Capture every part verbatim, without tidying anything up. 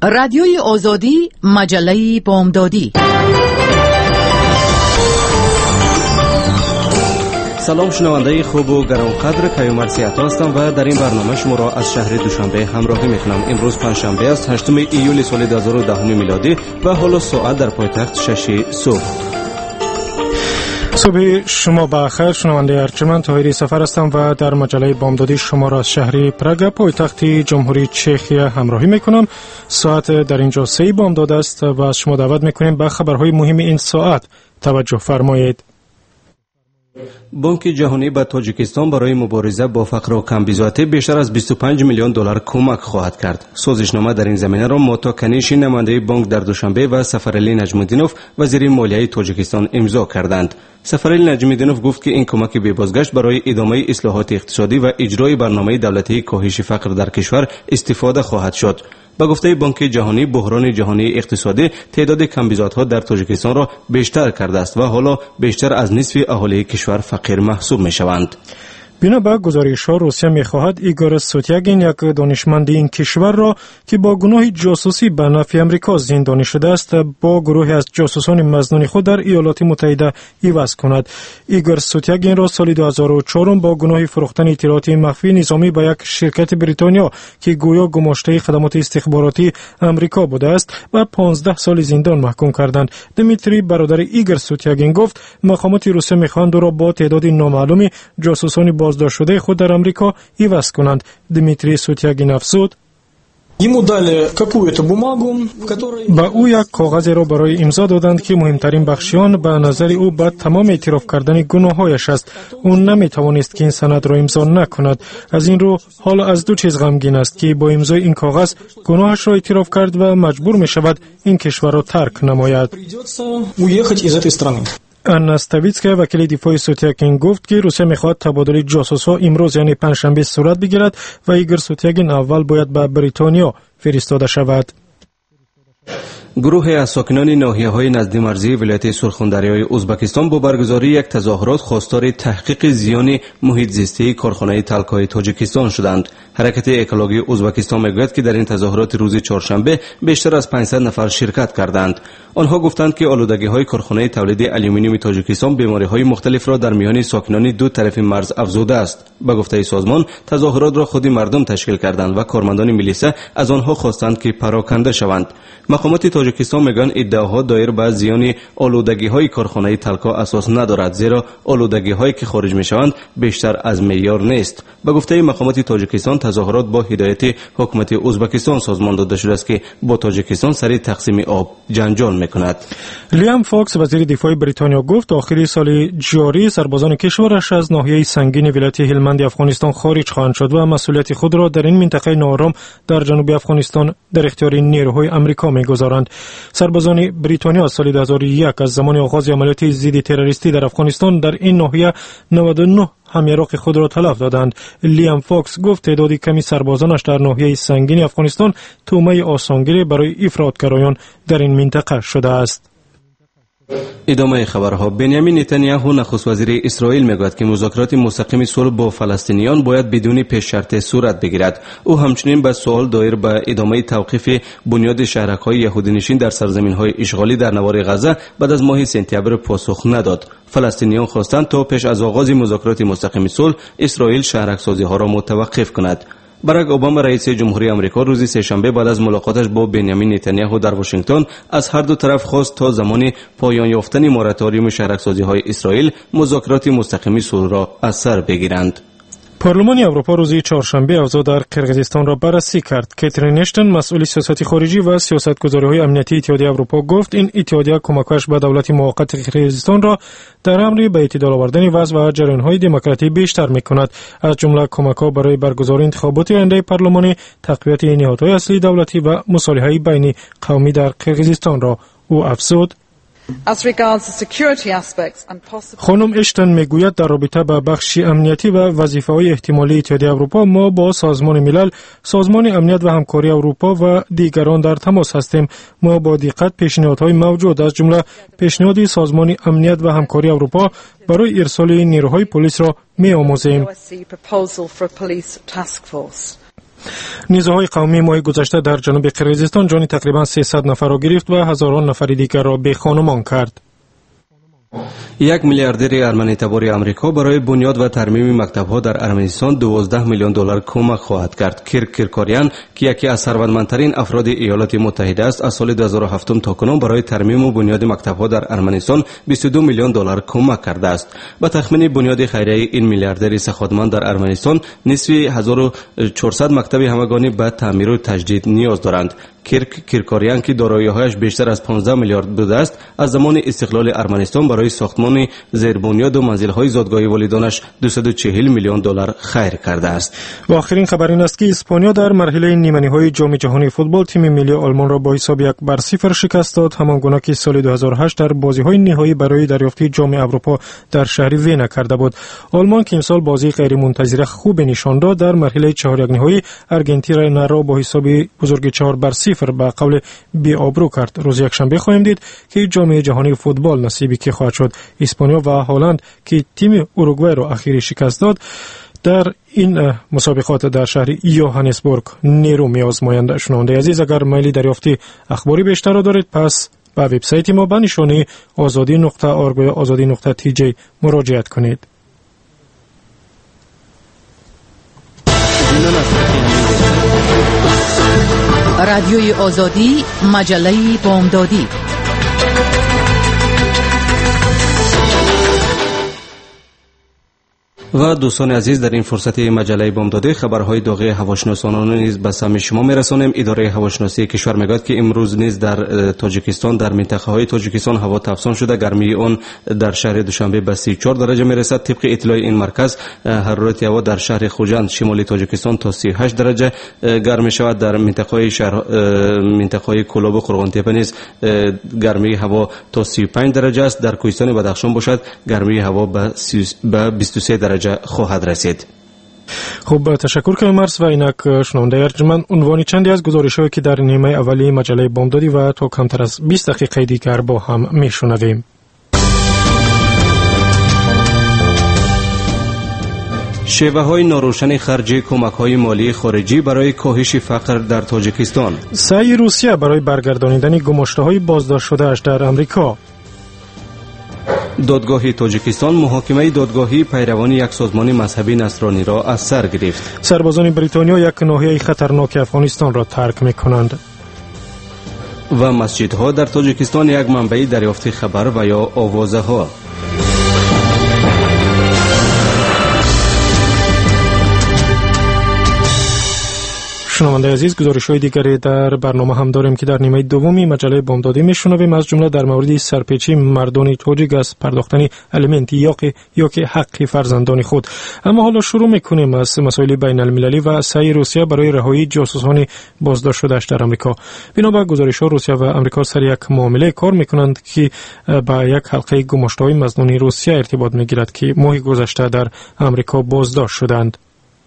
رادیوی آزادی، مجله بامدادی. سلام شنونده خوب و گرانقدر کیومرث سیاتا هستم و در این برنامه شما را از شهر دوشنبه همراهی میکنم. امروز پنجشنبه است، هشتم ایول سال دو هزار و ده میلادی و حالا ساعت در پایتخت شش صبح. صبح شما بخیر شنونده ارجمند، طاهری سفر هستم و در مجله بامدادی شما را از شهر پراگ پایتخت جمهوری چخیه همراهی میکنم. ساعت در اینجا سه بامداد است و از شما دعوت میکنیم به خبرهای مهم این ساعت توجه فرمایید. بانک جهانی به تاجیکستان برای مبارزه با فقر و کمبیزاتی بیشتر از بیست و پنج میلیون دلار کمک خواهد کرد. سازشنامه در این زمینه را موتا کنیشی نماینده بانک در دوشنبه و سفرعلی نجم‌الدینوف وزیر مالیه تاجیکستان امضا کردند. سفرعلی نجم‌الدینوف گفت که این کمک بی بازگشت برای ادامه اصلاحات اقتصادی و اجرای برنامه دولتی کاهش فقر در کشور استفاده خواهد شد. با گفته بانک جهانی، بحران جهانی اقتصادی تعداد کمبیزات‌ها در تاجیکستان را بیشتر کرده است و حالا بیشتر از نصف اهالی کشور فقیر محسوب می‌شوند. بنا به گزارش‌ها روسیه می‌خواهد ایگور سوتیاگین، یک دانشمند این کشور را که با گناه جاسوسی به نفع آمریکا زندانی شده است، با گروهی از جاسوسان مظنون خود در ایالات متحده عوض کند. ایگور سوتیاگین را سال دو هزار و چهار با گناه فروختن اطلاعات مخفی نظامی به یک شرکت بریتانیا که گویا گماشته خدمات استخباراتی آمریکا بوده است و پانزده سال زندان محکوم کردند. دمیتری برادر ایگور سوتیاگین گفت مقامات روسیه می‌خواهند او را با تعداد نامعلوم جاسوسان بازداشت شده خود در آمریکا عوض کنند. دمیتری سوتیاگین افزود با او یک کاغذی را برای امضا دادند که مهمترین بخشیان به نظر او به تمام اعتراف کردن گناهایش است. او نمیتوانست که این سند را امضا نکند. از این رو حال از دو چیز غمگین است که با امضای این کاغذ گناهش را اعتراف کرد و مجبور می شود این کشور را ترک نماید. آنا استویتسکا وکیل دفاع سوتیاگین گفت که روسیه می‌خواهد تبادل جاسوس‌ها امروز یعنی پنجشنبه صورت بگیرد و ایگور سوتیاگین اول باید به بریتانیا فرستاده شود. گروه از ساکنان ناحیه‌های نزد مرزی ولایت سرخوندریای ازبکستان با برگزاری یک تظاهرات خواستار تحقیق زیان محیط زیستی کارخانه تلک‌های تاجیکستان شدند. حرکت اکولوژی ازبکستان میگوید که در این تظاهرات روز چهارشنبه بیشتر از پانصد نفر شرکت کردند. آنها گفتند که آلودگی‌های کارخانه تولید آلومینیوم تاجیکستان بیماری‌های مختلف را در میان ساکنان دو طرف مرز افزوده است. به گفته سازمان، تظاهرات را خود مردم تشکیل کردند و کارمندان میلیسا از آنها خواستند که پراکنده شوند. مقامات تاجیکستان میگن ادعاها دایر به زیان آلودگی‌های کارخانه تلکا اساس ندارد، زیرا آلودگی‌هایی که خارج می‌شوند بیشتر از معیار نیست. به گفته مقامات تاجیکستان، تظاهرات با هدایت حکومت ازبکستان سازمان داده شده است که با تاجیکستان سر تقسیم آب جنجال می‌کند. لیام فاکس وزیر دفاع بریتانیا گفت آخر سال جاری سربازان کشورش از ناحیه سنگین ولایت هلمند افغانستان خارج خواهند شد و مسئولیت خود را در این منطقه ناآرام در جنوب افغانستان در اختیار نیروهای آمریکا می‌گذارند. سربازان بریتانیا از سال دو هزار و یک از زمان آغاز عملیات ضد تروریستی در افغانستان در این ناحیه نود و نه همیراق خود را تلف دادند. لیام فاکس گفت تعداد کمی سربازانش در ناحیه سنگین افغانستان تومه آسانگیری برای افراطگرایان در این منطقه شده است. ادامه خبرها. بنیامین نتانیاهو نخست وزیر اسرائیل میگوید که مذاکرات مستقیم صلح با فلسطینیان باید بدون پیش شرط صورت بگیرد. او همچنین به سوال دایر به ادامه توقیف بنیاد شهرک‌های یهودی‌نشین در سرزمین‌های اشغالی در نوار غزه بعد از ماه سپتامبر پاسخ نداد. فلسطینیان خواستند تا پیش از آغاز مذاکرات مستقیم صلح اسرائیل شهرک‌سازی‌ها را متوقف کند. باراک اوباما رئیس جمهوری آمریکا روز سه‌شنبه بعد از ملاقاتش با بنیامین نتانیاهو در واشنگتن از هر دو طرف خواست تا زمان پایان یافتن موراتوریوم شهرک‌سازی‌های اسرائیل مذاکرات مستقیم صلح را از سر بگیرند. پارلمان اروپا روز چهارشنبه اوضاع در قرقیزستان را بررسی کرد. کاترین اشتن مسئول سیاست خارجی و سیاستگذاری‌های امنیتی اتحادیه اروپا گفت این اتحادیه کمکش به دولت موقت قرقیزستان را در امر به اعتدال آوردن وضع و جریان‌های دموکراتی بیشتر می‌کند، از جمله کمک‌ها برای برگزاری انتخابات آینده پارلمانی، تقویت نهادهای اصلی دولتی و مصالحه بین قومی در قرقیزستان را. او افزود خانم اشتن میگوید در رابطه با بخش امنیتی و وظیفه‌های احتمالی اتحادیه اروپا ما با سازمان ملل، سازمان امنیت و همکاری اروپا و دیگران در تماس هستیم. ما با دقت پیشنهادهای موجود از جمله پیشنهاد سازمان امنیت و همکاری اروپا برای ارسال نیروهای پلیس را می‌آموزیم. نیزه‌های قومی ماه گذشته در جنوب قرقیزستان جان تقریبا سیصد نفر را گرفت و هزاران نفر دیگر را به خانمان کرد. یک میلیاردر ارمنی تبار آمریکا برای بنیاد و ترمیم مکتب‌ها در ارمنستان دوازده میلیون دلار کمک خواهد کرد. کیرک کیرکاریان که یکی از ثروتمندترین افراد ایالات متحده است، از سال دو هزار و هفت تا کنون برای ترمیم و بنیاد مکتب‌ها در ارمنستان بیست و دو میلیون دلار کمک کرده است. به تخمین بنیاد خیریه این میلیاردر سخاوتمند در ارمنستان نصف هزار و چهارصد مکتب همگانی به تعمیر و تجدید نیاز دارند. کیرک کیرکاریان که دارایی‌هایش بیشتر از پانزده میلیارد بوده است، از زمان استقلال ارمنستان برای ساختمان زیربنیاد و منزل‌های زادگاهی والدانش دویست و چهل میلیون دلار خیر کرده است. و آخرین خبر این است که اسپانیا در مرحله نیمه‌نهایی جام جهانی فوتبال تیم ملی آلمان را با حساب یک بر صفر شکست داد، همان گونه که سال دو هزار و هشت در بازی‌های نهایی برای دریافت جام اروپا در شهر وین کرده بود. آلمان که امسال بازی غیرمنتظره خوب نشان داد، در مرحله چهار یک نهایی آرژانتین را با حساب بزرگ چهار بر صفر به قول بی آبرو کرد. روز یکشنبه خواهیم دید که جام جهانی فوتبال نصیبی که خواهد شد. اسپانیا و هلند که تیم اوروگوئه را اخیری شکست داد، در این مسابقات در شهر یوهانسبورگ نیرو می‌آزمایند. شنونده عزیز، اگر میل دریافت اخباری بیشتر را دارید، پس به وبسایت ما به نشانی آزادی نقطه آرگ یا آزادی نقطه تی جی مراجعه کنید. رادیوی آزادی، مجله بامدادی. و دوستان عزیز، در این فرصت مجله بامدادی خبرهای داغی هواشناسانان نیز به سمع شما میرسانیم. اداره هواشناسی کشور میگوید که امروز نیز در تاجیکستان در منطقه های تاجیکستان هوا تابستان شده. گرمی آن در شهر دوشنبه به سی و چهار درجه میرسد. طبق اطلاع این مرکز حرارت هوا در شهر خوجند شمالی تاجیکستان تا سی و هشت درجه گرم شود. در منطقه های شهر منطقه های کولاب و قرغانتپه نیز گرمی هوا تا سی و پنج درجه است. در کوهستان بدخشان باشد گرمی هوا به بیست و سه درجه خواهد رسید. خوب، تشکر کنم مرس. و اینک شنونده ارجمند، عنوانی چندی از گزارش‌هایی که در نیمه اولی مجله بامدادی و تا کمتر از بیست دقیقه دیگر با هم میشنویم. شیوه های ناروشن خرج کمک های مالی خارجی برای کاهش فقر در تاجیکستان. سعی روسیه برای برگردانیدن گماشته های بازداشت شده اش در امریکا. دادگاه تاجیکستان محاکمه دادگاهی پیروان یک سازمان مذهبی نصرانی را از سر گرفت. سربازان بریتانیا یک ناحیه خطرناک افغانستان را ترک می‌کنند. و مسجدها در تاجیکستان یک منبع دریافت خبر و یا آوازه ها. شنونده عزیز، گزارش‌های دیگری در برنامه هم داریم که در نیمه دومی مجله بامدادی میشنویم، از جمله در مورد سرپیچی مردان تاجیک از پرداختن الیمنت یا که یا که حق فرزندان خود. اما حالا شروع میکنیم از مسائل بین المللی و سعی روسیه برای رهایی جاسوسان بازداشت شده‌اش در آمریکا. بنابر گزارش‌ها روسیه و آمریکا سر یک معامله کار میکنند که با یک حلقه گماشته‌های مظنون روسیه ارتباط میگیرد که ماه گذشته در آمریکا بازداشت شدند.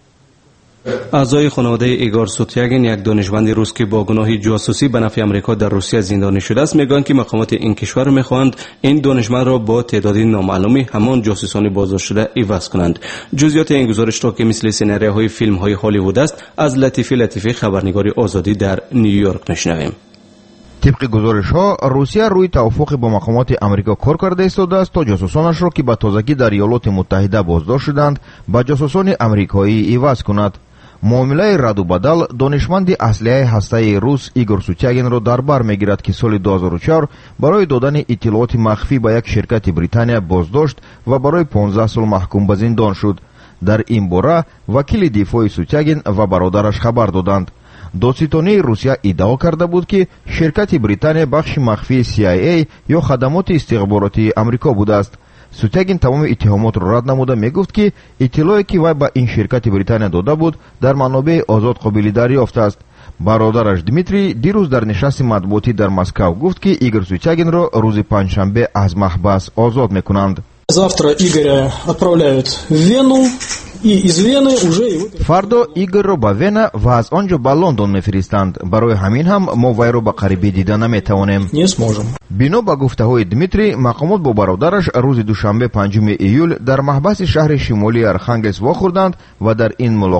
اعضای خانواده ایگور سوتیاگین، یک دانشمند روس که با گناه جاسوسی به نفع آمریکا در روسیه زندانی شده است، میگویند که مقامات این کشور میخواهند این دانشمند را با تعدادی نامعلومی همان جاسوسان بازداشت شده عوض کنند. جزئیات این گزارش را که مثل سناریوهای فیلم‌های هالیوود است، از لطیفه لطیفه خبرنگار آزادی در نیویورک میشنویم. طبق گزارش‌ها روسیه روی توافق با مقامات آمریکا کار کرده ایستاده است تا جاسوسانش را که به تازگی در ایالات متحده بازداشت شدند با جاسوسان آمریکایی عوض کند. معامله رد و بدل دانشمند اسلحه هسته‌ای روس ایگور سوتیاگین را در بر میگیرد که سال دو هزار و چهار برای دادن اطلاعات مخفی به یک شرکت بریتانیا بازداشت و برای پانزده سال محکوم به زندان شد. در این باره وکیل دفاع سوتیاگین و برادرش خبر دادند. دادستانی روسیه ادعا کرده بود که شرکت بریتانیا بخش مخفی سی آی ای یا خدمات استخباراتی آمریکا بوده است. سوتیاگین تمام اتهامات را رد نموده میگفت که اطلاعی که وی به این شرکت بریتانیا داده بود در منابع آزاد قابل دریافت است. برادرش دمیتری دیروز در نشست مطبوعاتی در مسکو گفت که ایگور سوتیاگین را روز پنجشنبه از محبس آزاد میکنند. Завтра Игоря отправляют в Вену, и из Вены уже его... فردا ایگور را به وینا و از آنجا به لندن میفرستند. برای همین هم ما وی را به قریبی دیده نمیتوانیم. Не сможем. بنا به گفته‌های دمیتری، مقامات با برادرش روز دوشنبه پنجم ایول در محبس شهر شمالی ارخانگلسک واخوردند و در این ملاقات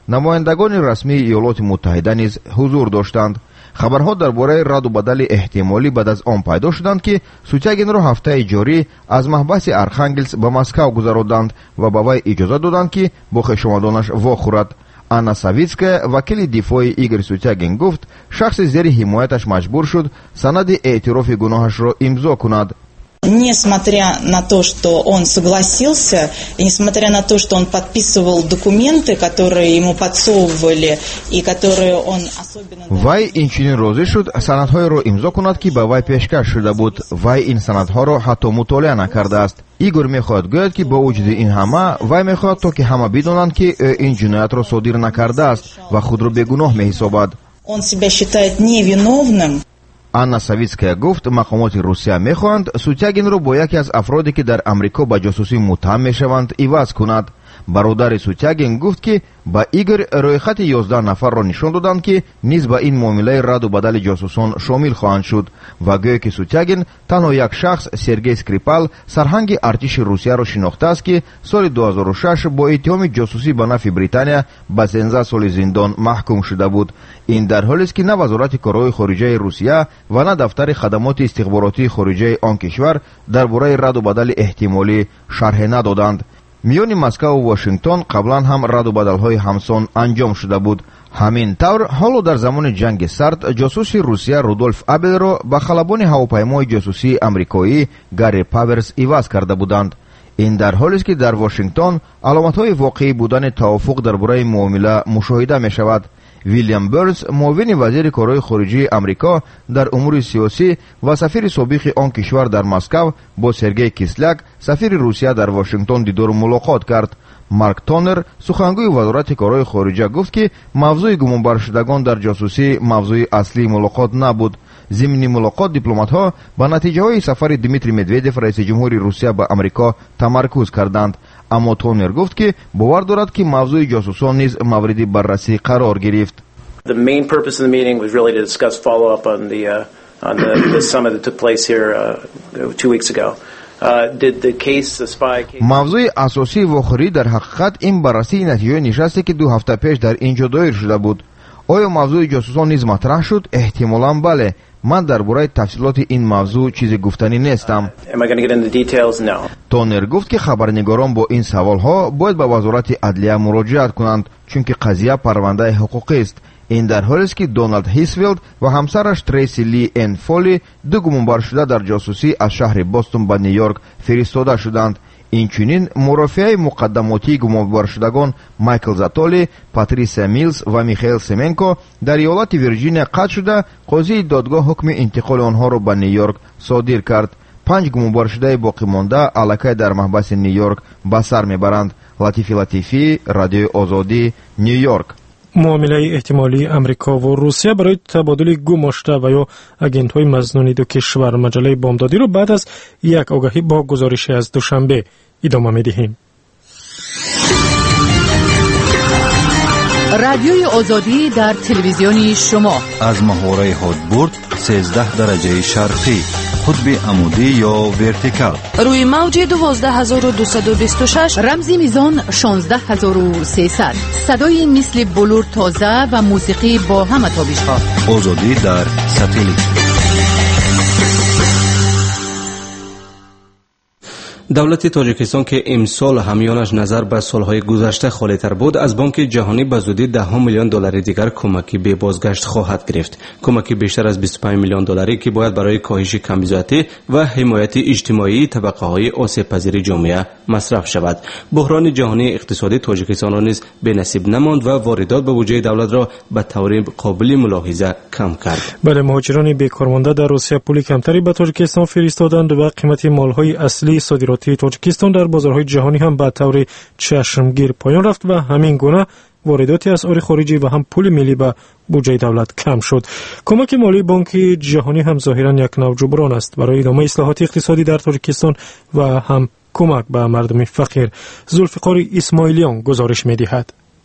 намояндагони расмии иёлоти муттаҳида низ ҳузур доштанд. хабарҳо дар бораи раду бадали эҳтимолӣ баъд аз он пайдо шуданд, ки Сутягинро ҳафтаи ҷорӣ аз маҳбаси Архангельск ба Москав гузаронданд ва ба вай иҷоза доданд, ки бо хешовандонаш вохӯрад. Анна Савицкая, вакили дифои Игорь Сутягин, гуфт, шахси зери ҳимояташ маҷбур шуд санади эътирофи гуноҳашро имзо кунад. Несмотря на то, что он согласился, и несмотря на то, что он подписывал документы, которые ему подсовывали, и которые он особенно... Вай инчунин розӣ шуд санадҳоеро имзо кунад, ки ба вай пешкаш шуда буд. Вай ин санадҳоро ҳатто мутолиа накардааст. Игор мехоҳад гӯяд, ки бо вуҷуди ин ҳама, вай мехоҳад то ки ҳама бидонанд, ки ӯ ин ҷиноятро содир накардааст ва худро бегуноҳ меҳисобад. Он себя считает невиновным. Анна Савицкая гуфт, мақомоти Русия мехоҳанд Сутягинро бо яке аз афроде, ки дар Амрико ба ҷосусӣ муттаҳам мешаванд, иваз кунад. бародари Сутягин гуфт, ки ба Игор рӯйхати ёздаҳ нафарро нишон доданд, ки низ ба ин муомилаи раду бадали ҷосусон шомил хоҳанд шуд ва гӯё ки Сутягин танҳо як шахс, Сергей Скрипал, сарҳанги артиши Русияро шинохтааст, ки соли ду ҳазору шаш бо иттиҳоми ҷосусӣ ба нафи Британия ба сенздаҳ соли зиндон маҳкум шуда буд. ин дар ҳолест, ки на вазорати корҳои хориҷаи Русия ва на дафтари хадамоти истихборотии хориҷаи он кишвар дар бораи раду бадали эҳтимолӣ шарҳе надоданд. миёни Москва ва Вашингтон қаблан ҳам раду бадалҳои ҳамсон анҷом шуда буд. ҳамин тавр ҳоло дар замони ҷанги сард ҷосуси Русия Рудольф Абелро ба халабони ҳавопаймои ҷосусии амрикоӣ Гарри Паверс иваз карда буданд. ин дар ҳолест, ки дар Вашингтон аломатҳои воқеӣ будани тавофуқ дар бораи муомила мушоҳида мешавад. Вильям Бернс, муовини вазири корҳои хориҷии Амрико дар умури сиёсӣ ва сафири собиқи он кишвар дар Москав, бо Сергей Кисляк, сафири Русия дар Вашингтон дидору мулоқот кард. Марк Тонер, сухангӯи вазорати корҳои хориҷа, гуфт, ки мавзӯи гумонбаршудагон дар ҷосусӣ мавзӯи аслии мулоқот набуд. зимни мулоқот дипломатҳо ба натиҷаҳои сафари Дмитрий Медведев, раиси ҷумҳури Русия ба Амрико тамаркуз карданд. аммо Тонер гуфт, ки бовар дорад, ки мавзӯи ҷосусон низ мавриди баррасӣ қарор гирифт. The main purpose of the meeting was really to discuss follow-up on the uh, on the, the summit that took place here uh, two weeks ago. Uh, did the case, the spy case... мавзӯи асосӣ ва охирӣ дар ҳақиқат ин баррасии натиҷаҳои нишасте, ки ду ҳафта пеш дар ин ҷо доир шуда буд. оё мавзӯи ҷосусон низ матраҳ шуд? эҳтимолан бале. ман дар бораи тафсилоти ин мавзӯъ чизе гуфтанӣ нестам. Тонер гуфт, ки хабарнигорон бо ин саволҳо бояд ба вазорати адлия муроҷиат кунанд, чунки қазия парвандаи ҳуқуқист. ин дар ҳолест, ки Дональд Хисфилд ва ҳамсараш Трейси Ли Эн Фоли ду гумонбаршуда дар ҷосусӣ аз шаҳри Бостон ба Нью-Йорк фиристода шуданд. инчунин мурофиаи муқаддамотии гумонбаршудагон Майкл Затоли, Патрисия Милс ва Михаил Семенко дар иёлати Вирҷиния қатъ шуда, қозии додгоҳ ҳукми интиқоли онҳоро ба Нью-Йорк содир кард. панҷ гумонбаршудаи боқимонда аллакай дар маҳбаси Нью-Йорк ба сар мебаранд. Латифи Латифӣ, Радиои Озодӣ, Нью-Йорк. муомилаи эҳтимолии Амрико ва Русия барои табодули гумошта ва ё агентҳои мазнуни ду кишвар, маҷалаи бомдодиро баъд аз як огаҳӣ бо гузориши аз душанбе идома медиҳем. радиои озодӣ дар телевизиони шумо аз моҳвораи ҳодбурд сенздаҳ дараҷаи шарқӣ, қутби амудӣ ё вертикал, рӯи мавҷи дувоздаҳ ҳазору дусаду бисту шаш, рамзи мизон шонздаҳ ҳазору сесад, садои мисли булур тоза ва мусиқӣ бо ҳама тобишҳо. озодӣ дар сателит. давлати тоҷикистон, ки имсол ҳамёнаш назар ба солҳои гузашта холитар буд, аз бонки ҷаҳонӣ ба зудӣ даҳҳом миллион доллари дигар кӯмакӣ бебозгашт хоҳад гирифт. кӯмаки бештар аз бисту панҷ миллион долларӣ, ки бояд барои коҳиши камбизоатӣ ва ҳимояти иҷтимоии табақаҳои осебпазири ҷомеа масраф шавад. буҳрони ҷаҳонии иқтисодӣ тоҷикистонро низ бенасиб намонд ва воридот ба буҷаи давлатро ба таври қобили мулоҳиза кам кард. бале муҳоҷирони бекормонда дар Русия пули камтари ба тоҷикистон фиристоданд ва қимати молҳои аслии содироти тоҷикистон дар бозорҳои ҷаҳонӣ ҳам ба таври чашмгир поён рафт ва ҳамин гуна воридоти асъори хориҷӣ ва ҳам пули миллӣ ба буҷаи давлат кам шуд. кӯмаки молии бонки ҷаҳонӣ ҳам зоҳиран як нав ҷуброн аст барои идомаи ислоҳоти иқтисодӣ дар тоҷикистон ва ҳам кӯмак ба мардуми фақир. зулфиқори исмоилиён гузориш медиҳад.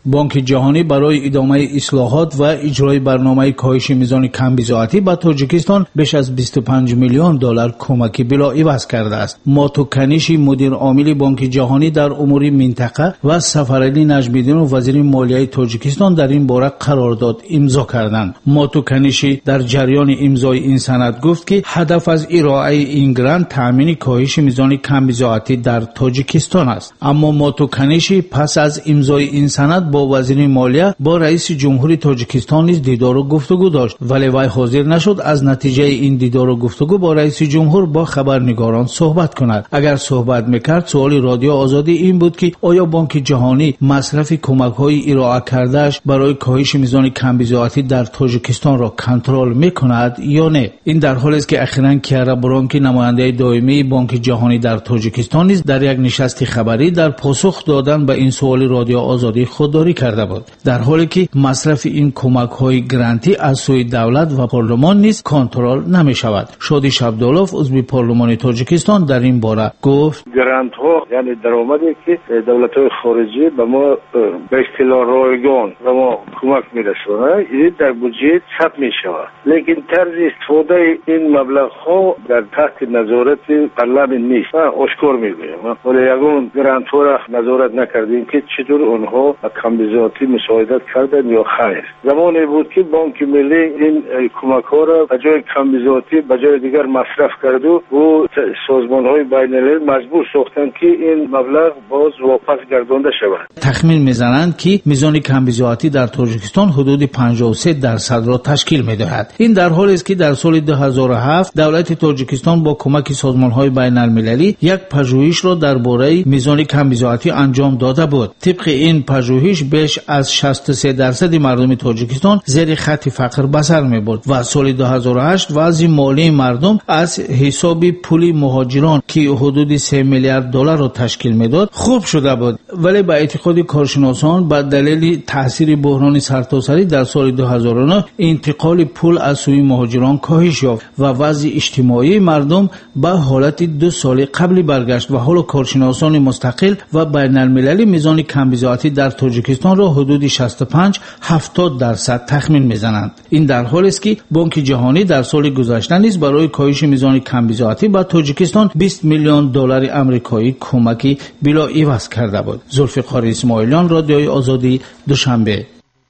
بانک جهانی برای ادامه اصلاحات و اجرای برنامه کاهش میزان کمبیزاعتی به تاجیکستان بیش از بیست و پنج میلیون دلار کمکی بلا عوض کرده است. ماتو کنیشی مدیر عامل بانک جهانی در امور منطقه و سفرعلی نجمیدین و وزیر مالیه تاجیکستان در این باره قرارداد امضا کردند. ماتو کنیشی در جریان امضای این سند گفت که هدف از ارائه این گرانت تامین کاهش میزان کمبیزاعتی در تاجیکستان است. اما ماتو کنیشی پس از امضای این سند با وزیر مالیه با رئیس جمهوری تاجیکستان نیز دیدار و گفتگو داشت، ولی وی حاضر نشد از نتیجه این دیدار و گفتگو با رئیس جمهور با خبرنگاران صحبت کند. اگر صحبت میکرد سوال رادیو آزادی این بود که آیا بانک جهانی مصرف کمک‌های ارائه کرده‌اش برای کاهش میزان کمبیزاعتی در تاجیکستان را کنترل میکند یا نه؟ این در حالی است که اخیراً کیارا برانکی نماینده دائمی بانک جهانی در تاجیکستان نیز در یک نشست خبری در پاسخ دادن به این سوال رادیو آزادی خودداری کرده بود، در حالی که مصرف این کمک‌های گرانتی از سوی دولت و پارلمان نیز کنترل نمی‌شود. شادی شبدالوف عضو پارلمان تاجیکستان در این باره گفت: گرانت ها یعنی درآمدی که دولت‌های خارجی به ما به اصطلاح رایگان به ما کمک می‌رسونه، این در بودجه ثبت می‌شود، لیکن طرز استفاده این مبلغ‌ها در تحت نظارت پارلمان نیست. آشکار می‌گویم ولی یگان گرانت ها را نظارت نکردیم که چطور آنها به کمبیزاعتی مساعدت کردن یا خیر. زمانی بود که بانک ملی این کمک‌ها را به جای کمبیزاعتی به جای دیگر مصرف کرد و سازمان‌های بین‌المللی مجبور ساختند که این مبلغ باز واپس گردانده شود. تخمین می‌زنند که میزان کمبیزاعتی در تاجیکستان حدود پنجاه و سه درصد را تشکیل می‌دهد. این در حالی است که در سال دو هزار و هفت دولت تاجیکستان با کمک سازمان‌های بین‌المللی یک پژوهش را درباره میزان کمبیزاعتی انجام داده بود. طبق این پژوهش بیش از شصت و سه درصد مردم تاجیکستان زیر خط فقر به سر می‌برد و سال دو هزار و هشت وضع مالی مردم از حساب پول مهاجران که حدود سه میلیارد دلار را تشکیل می‌داد خوب شده بود، ولی به اعتقاد کارشناسان به دلیل تاثیر بحران سرتاسری در سال دو هزار و نه انتقال پول از سوی مهاجران کاهش یافت و وضع اجتماعی مردم به حالت دو سال قبلی برگشت و حالا کارشناسان مستقل و بین‌المللی میزان کمبیزاعتی در تاجیکستان را حدود شصت و پنج هفتاد درصد تخمین میزنند. این در حالی است که بانک جهانی در سال گذشته نیز برای کاهش میزان کمبیزاعتی به تاجیکستان بیست میلیون دلار آمریکایی کمکی بلا عوض کرده بود. ذوالفقار اسماعیلیان، رادیوی آزادی، دوشنبه.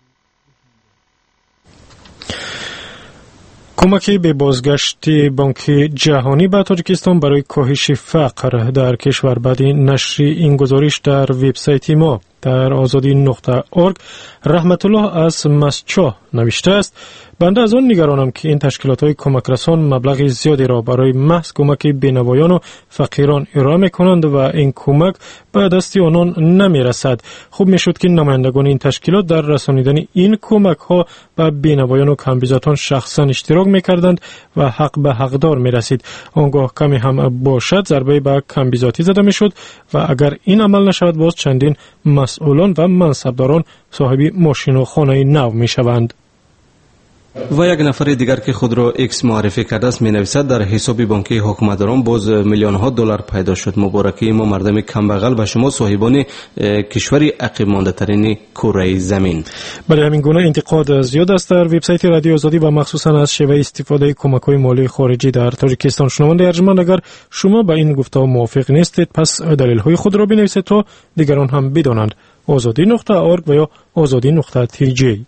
کمکی به بازگشت بانک جهانی به تاجیکستان برای کاهش فقر در کشور. بعد نشر این گزارش در وبسایت ما در آزادی نقطه اورگ رحمت الله از مسچا نوشته است: بنده از آن نگرانم که این تشکیلات های کمک رسان مبلغ زیادی را برای محض کمک بینوایان و فقیران ارائه می کنند و این کمک به دست آنان نمی رسد. خوب می شد که نمایندگان این تشکیلات در رسانیدن این کمک ها به بینوایان و کمبیزاتان شخصا اشتراک می کردند و حق به حقدار می رسید. آنگاه کمی هم باشد ضربه به کمبیزاتی زده می شد و اگر این عمل نشود باز چندین مسئولان و منصبداران صاحب ماشین و خانه نو می شوند. و یک نفر دیگر که خود را ایکس معرفی کرده است می نویسد: در حساب بانکی حکومتداران باز میلیون ها دلار پیدا شد. مبارکی ما مردم کمبغل و شما صاحبان کشوری عقب مانده ترین کره زمین. برای همین گونه انتقاد زیاد است در وبسایت رادیو آزادی و مخصوصا از شیوه استفاده کمک‌های مالی خارجی در تاجیکستان. شنونده ارجمند، اگر شما با این گفتار موافق نیستید پس دلیل‌های خود را بنویسید تا دیگران هم بدانند. آزادی نقطه اورگ و یا آزادی نقطه تی جی.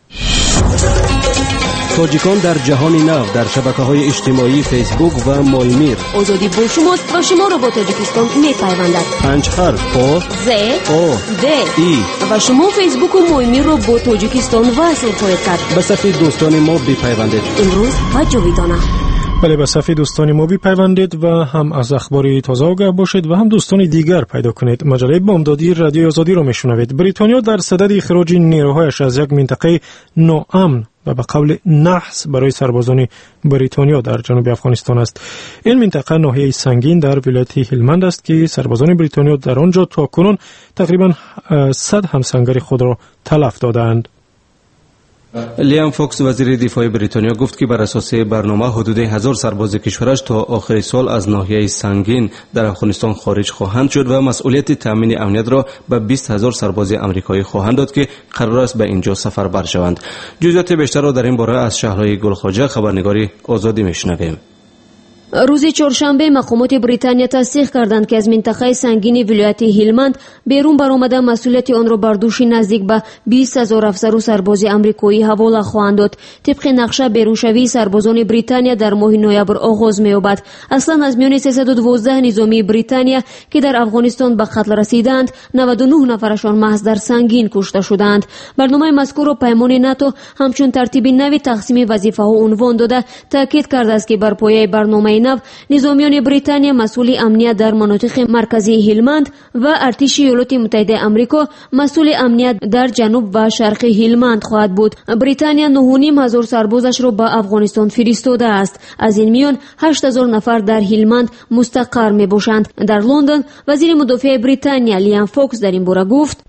تاجیکان در جهان نو در شبکه‌های اجتماعی فیسبوک و مایمیر. آزادی با شماست و شما را با تاجیکستان می‌پیوندد. پنج حرف آ ز آ د ای و شما فیسبوک و مایمیر را با تاجیکستان وصل خواهید کرد. به صفحه دوستان ما بپیوندید. امروز و جاویدانه. بله، به صفحه دوستان ما بپیوندید و هم از اخبار تازه آگاه باشید و هم دوستان دیگر پیدا کنید. مجله بامدادی رادیو آزادی را میشنوید. بریتانیا در صدد اخراج نیروهایش از یک منطقه ناامن و به قول نحس برای سربازان بریتانیا در جنوب افغانستان است. این منطقه ناحیه سنگین در ولایت هلمند است که سربازان بریتانیا در آنجا تاکنون تقریبا صد همسنگر خود را تلف دادند. لیام فوکس وزیر دفاع بریتانیا گفت که بر اساس برنامه حدود هزار سرباز کشورش تا آخر سال از ناحیه سنگین در افغانستان خارج خواهند شد و مسئولیت تامین امنیت را به بیست هزار سرباز آمریکایی خواهند داد که قرار است به اینجا سفر بر شوند. جزئیات بیشتر را در این باره از شهرهای گلخواجه خبرنگاری آزادی میشنویم. روز چهارشنبه مقامات بریتانیا تصدیق کردند که از منطقه سنگین ولایت هیلمند بیرون برآمده مسئولیت آن را بر دوش نزدیک به بیست هزار افسر و سرباز آمریکایی حواله خواهند داد. طبق نقشه بیرونشوی سربازان بریتانیا در ماه نوامبر آغاز می‌یابد. اصلا از میان سیصد و دوازده نظامی بریتانیا که در افغانستان به قتل رسیدند، نود و نه نفرشان محض در سنگین کشته شدند. برنامه مذکور را پیمان ناتو همچون ترتیب نوی تقسیم وظیفه‌ها عنوان داده تاکید کرده است که بر پایه برنامه نو نظامیان بریتانیا مسئول امنیت در مناطق مرکزی هیلمند و ارتش ایالات متحده آمریکا مسئول امنیت در جنوب و شرق هیلمند خواهد بود. بریتانیا نه و نیم هزار سربازش را به افغانستان فرستاده است. از این میان هشت هزار نفر در هیلمند مستقر می باشند. در لندن وزیر مدافع بریتانیا لیام فوکس در این باره گفت: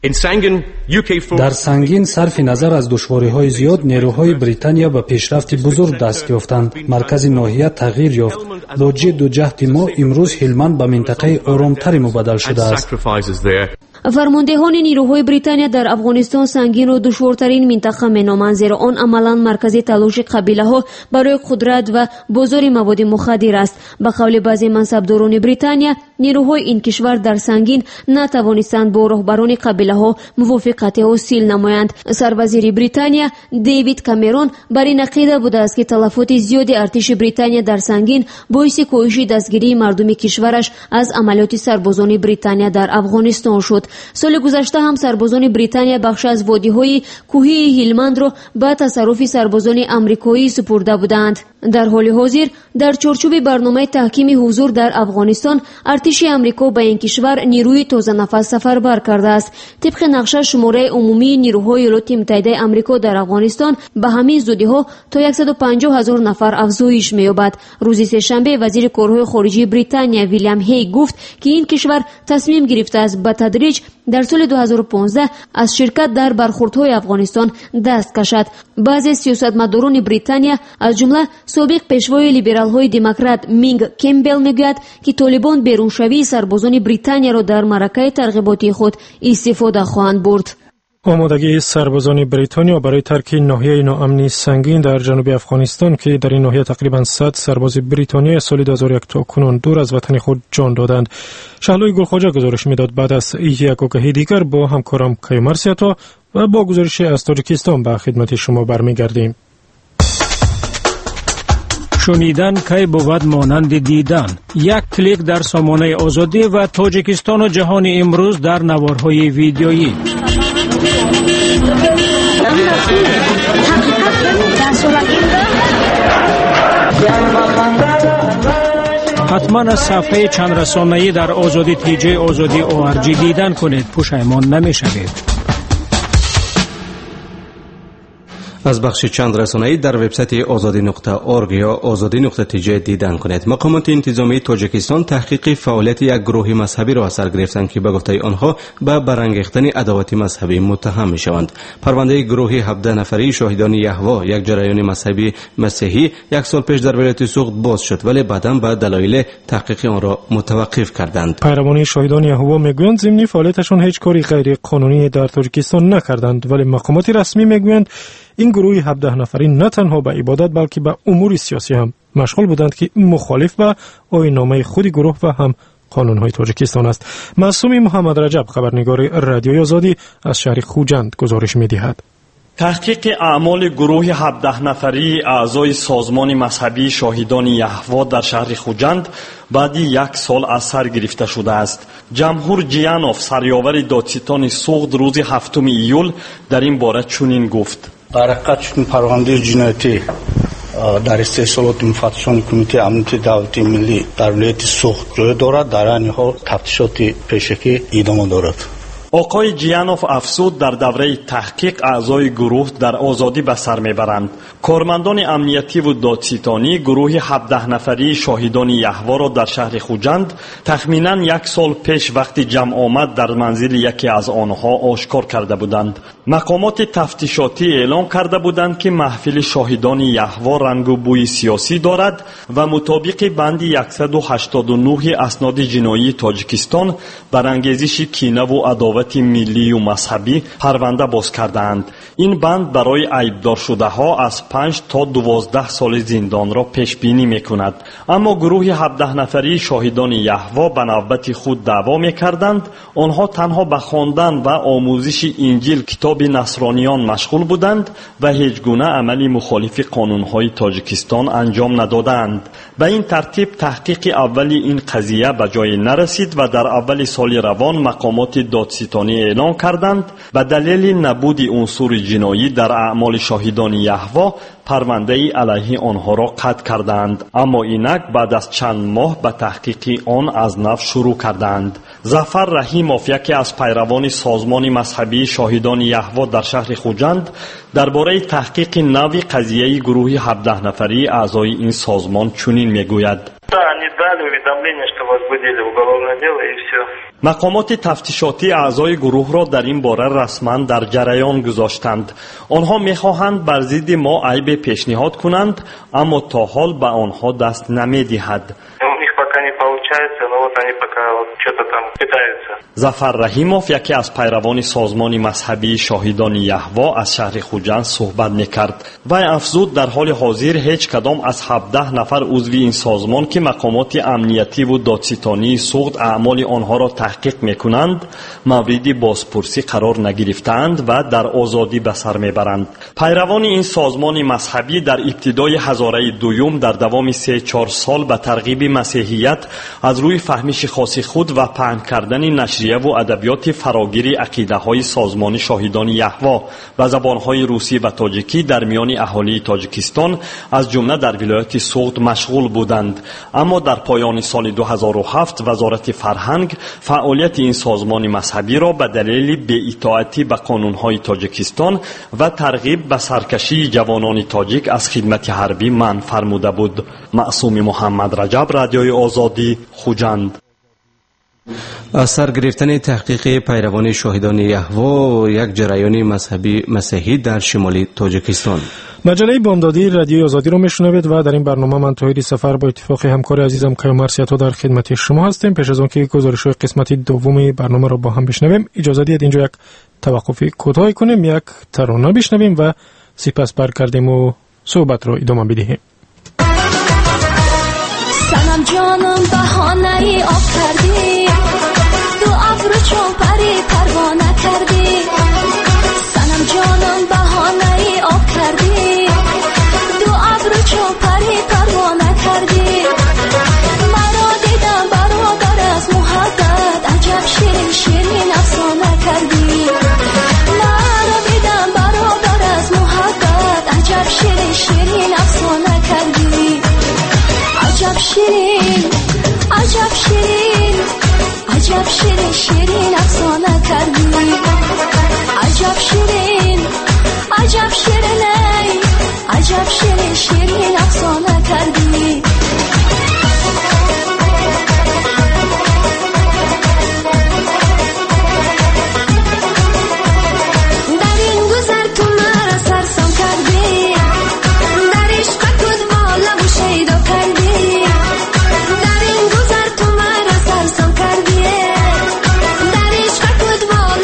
در سنگین صرف نظر از دشواری‌های زیاد نیروهای بریتانیا به پیشرفت بزرگ دست یافتند. مرکز ناحیه تغییر یافت. با جد و جهد ما امروز هیلمند به منطقه آرامتری مبدل شده است. فرماندهان نیروهای بریتانیا در افغانستان سنگین را دشوارترین منطقه مینامند، زیرا آن عملاً مرکز تلاش قبیله ها برای قدرت و بازار مواد مخدر است. به قول بعضی منصبداران بریتانیا، نیروهای این کشور در سنگین نتوانستند با رهبران قبیله ها موافقت حاصل نمایند. سروزیر بریتانیا دیوید کامرون بر این عقیده بوده است که تلفات زیاد ارتش بریتانیا در سنگین باعث کاهش دستگیری مردم کشورش از عملیات سربازان بریتانیا در افغانستان شد. سال گذشته هم سربازان بریتانیا بخش از وادی‌های کوهی هیلمند را به تصرف سربازان آمریکایی سپرده بودند. در حال حاضر در چارچوب برنامه تحکیم حضور در افغانستان، ارتش آمریکا به این کشور نیروی تازه نفس سفربر کرده است. طبق نقشه شماره عمومی نیروهای ایالات متحده آمریکا در افغانستان به همین زودی‌ها تا صد و پنجاه هزار نفر افزایش می‌یابد. روز سه‌شنبه وزیر کارهای خارجه بریتانیا ویلیام هی گفت که این کشور تصمیم گرفته است به تدریج در سال دو هزار و پانزده از شرکت در برخوردهای افغانستان دست کشد. بعضی سیاستمداران بریتانیا از جمله سابق پیشوای لیبرال‌های دموکرات مینگ کمبل میگوید که طالبان بیرونشوی سربازان بریتانیا را در معرکه ترغیباتی خود استفاده خواهند برد. آمادگی سربازان بریتانیا برای ترک ناحیه ناامنی سنگین در جنوب افغانستان که در این ناحیه تقریبا صد سرباز بریتانیا سال دو هزار و یک تا کنون دور از وطن خود جان دادند. شهلوی گلخواجه گزارش میداد. بعد از یک آگهی دیگر با همکارم کیومرسیاتا و با گزارش از تاجیکستان به خدمت شما برمیگردیم. شنیدن کی بود مانند دیدن. یک کلیک در سامانه آزادی و تاجیکستان و جهان امروز در نوارهای ویدیویی. حتما از صفحه چند رسانه‌ای در آزادی تیجی آزادی او ار جی دیدن کنید، پشیمان نمی‌شوید. از بخش چند رسانه‌ای در وبسایت آزادی نقطه اورگ یا آزادی نقطه تی جی دیدن کنید. مقامات انتظامی تاجیکستان تحقیق فعالیت یک گروه مذهبی را سر گرفتند که به گفته آنها به برانگیختن عداوت مذهبی متهم می‌شوند. پرونده گروه هفده نفری شاهدان یهوه، یک جریان مذهبی مسیحی، یک سال پیش در ولایت سوخت باز شد، ولی بعداً به دلایل تحقیق آن را متوقف کردند. پیروان شاهدان یهوه میگویند ضمن فعالیتشان هیچ کاری غیر قانونی در تاجیکستان نکردند، ولی مقامات رسمی میگویند این گروه هفده نفری نه تنها به عبادت بلکه به امور سیاسی هم مشغول بودند که مخالف به آیین‌نامه خود گروه و هم قانون‌های تاجیکستان است. معصومی محمد رجب خبرنگار رادیوی آزادی از شهر خوجند گزارش می‌دهد. تحقیق اعمال گروه هفده نفری اعضای سازمان مذهبی شاهدان یهوه در شهر خوجند بعد یک سال از سر گرفته شده است. جمهور جیانوف سریاور دادستان سوخت روز هفتم ایول در این باره چنین گفت: در حقیقت چون پرونده جنایتی در استحصالات مفتشان کمیته امنیت دولتی ملی در ولایت سوخت جای دارد، در این حال تفتیشات پیشکی ادامه دارد. آقای جیانوف افزود در دوره تحقیق اعضای گروه در آزادی به سر میبرند. کارمندان امنیتی و دادستانی گروه هفده نفری شاهدان یهوا را در شهر خوجند تخمینا یک سال پیش وقتی جمع آمد در منزل یکی از آنها آشکار کرده بودند. مقامات تفتیشاتی اعلام کرده بودند که محفل شاهدان یهوا رنگ و بوی سیاسی دارد و مطابق بند صد و هشتاد و نه اسناد جنایی تاجیکستان برانگیزش کینه و عداوت ملی و مذهبی پرونده باز کردند. این بند برای عیبدار شده ها از پنج تا دوازده سال زندان را پیش بینی میکند. اما گروه هفده نفری شاهدان یهوا به نوبت خود دعوا میکردند آنها تنها به خواندن و آموزش انجیل کتاب نصرانیان مشغول بودند و هیچ گونه عملی مخالف قانونهای تاجیکستان انجام ندادند. به این ترتیب تحقیق اولی این قضیه به جای نرسید و در اول سال روان مقامات دادستانی اعلام کردند به دلیل نبود عنصر جنایی در اعمال شاهدان یهوا پرونده علیه آنها را قطع کردند. اما اینک بعد از چند ماه به تحقیق آن از نو شروع کردند. ظفر رحیموف یکی از پیروان سازمان مذهبی شاهدان یهوا در شهر خوجند درباره تحقیق نو قضیه گروه هفده نفری اعضای این سازمان چنین میگوید: مقامات تفتیشاتی اعضای گروه را در این باره رسما در جریان گذاشتند. آنها میخواهند بر ضد ما عیب پیشنهاد کنند اما تا حال به آنها دست نمیدهد. ظفر رحیموف یکی از پیروان سازمان مذهبی شاهدان یهوا از شهر خوجند صحبت میکرد و افزود در حال حاضر هیچ کدام از هفده نفر عضو این سازمان که مقامات امنیتی و دادستانی سخت اعمال آنها را تحقیق میکنند مورد بازپرسی قرار نگرفتند و در آزادی به سر میبرند. پیروان این سازمان مذهبی در ابتدای هزاره دوم در دوام سه چهار سال به ترغیب مسیحیت از روی فهمش خاص خود و پهن کردن نشریه و ادبیات فراگیر عقیده های سازمان شاهدان یهوا و زبان های روسی و تاجیکی در میان اهالی تاجیکستان از جمله در ولایت سوغد مشغول بودند. اما در پایان سال دو هزار و هفت وزارت فرهنگ فعالیت این سازمان مذهبی را به دلیل بی‌اطاعتی به قانون‌های تاجیکستان و ترغیب به سرکشی جوانان تاجیک از خدمت حربی منع فرموده بود. معصوم محمد رجب، رادیوی آزادی، خوجند. از سر گرفتن تحقیق پیروان شاهدان یهوا یک جریان مذهبی مسیحی در شمال تاجیکستان. مجله بامدادی رادیوی آزادی رو میشنوید و در این برنامه من طاهری سفر با اتفاق همکار عزیزم کیومرث سیاتا در خدمت شما هستیم. پیش از آن که گزارش‌های قسمت دوم برنامه رو با هم بشنویم اجازه دید اینجا یک توقف کوتاهی کنیم، یک ترانه بشنویم و سپس برگردیم و صحبت رو ادامه بدهیم. سنم جانم بهانه ای آب کردی، دو ابرو چون پری پروانه کردی. سنم جانم بهانه ای آب کردی، دو ابرو چون پری پروانه کردی. مرا دیدم برادر از محبت، عجب شیرین شیرین افسانه کردی. مرا دیدم برادر از محبت، عجب شیرین شیرین افسانه کردی. عجب شیرین عجب شیرین عجب شیرین شیرین افسانه کردی. عجب شیرین عجب شیرین ای عجب شیرین شیرین افسانه کردی. در این گذر تو مرا سرسام کردی، در عشق خود بالا و شیدا کردی. در این گذر تو مرا سرسام کردی، در عشق خود بالا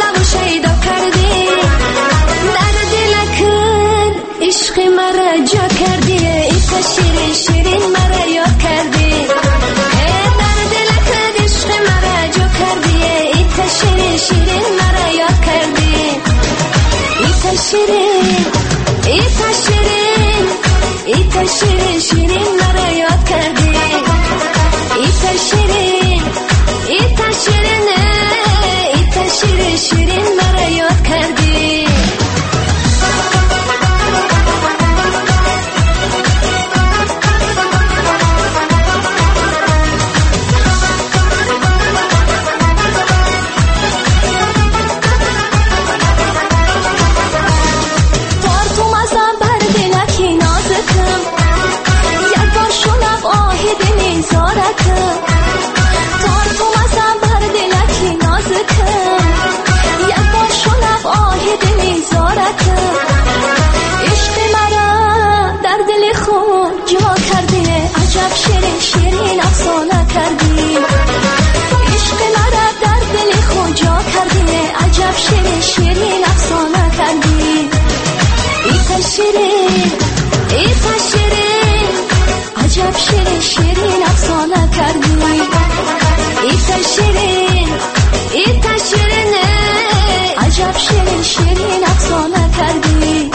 عجب شیرین شیرین افسانه کردی عشق مرا در دل خود جا کردی عجب شیرین شیرین افسانه کردی ایتا شیرین ایتا شیرین عجب شیرین شیرین افسانه کردی ایتا شیرین ایتا شیرین عجب شیرین شیرین افسانه کردی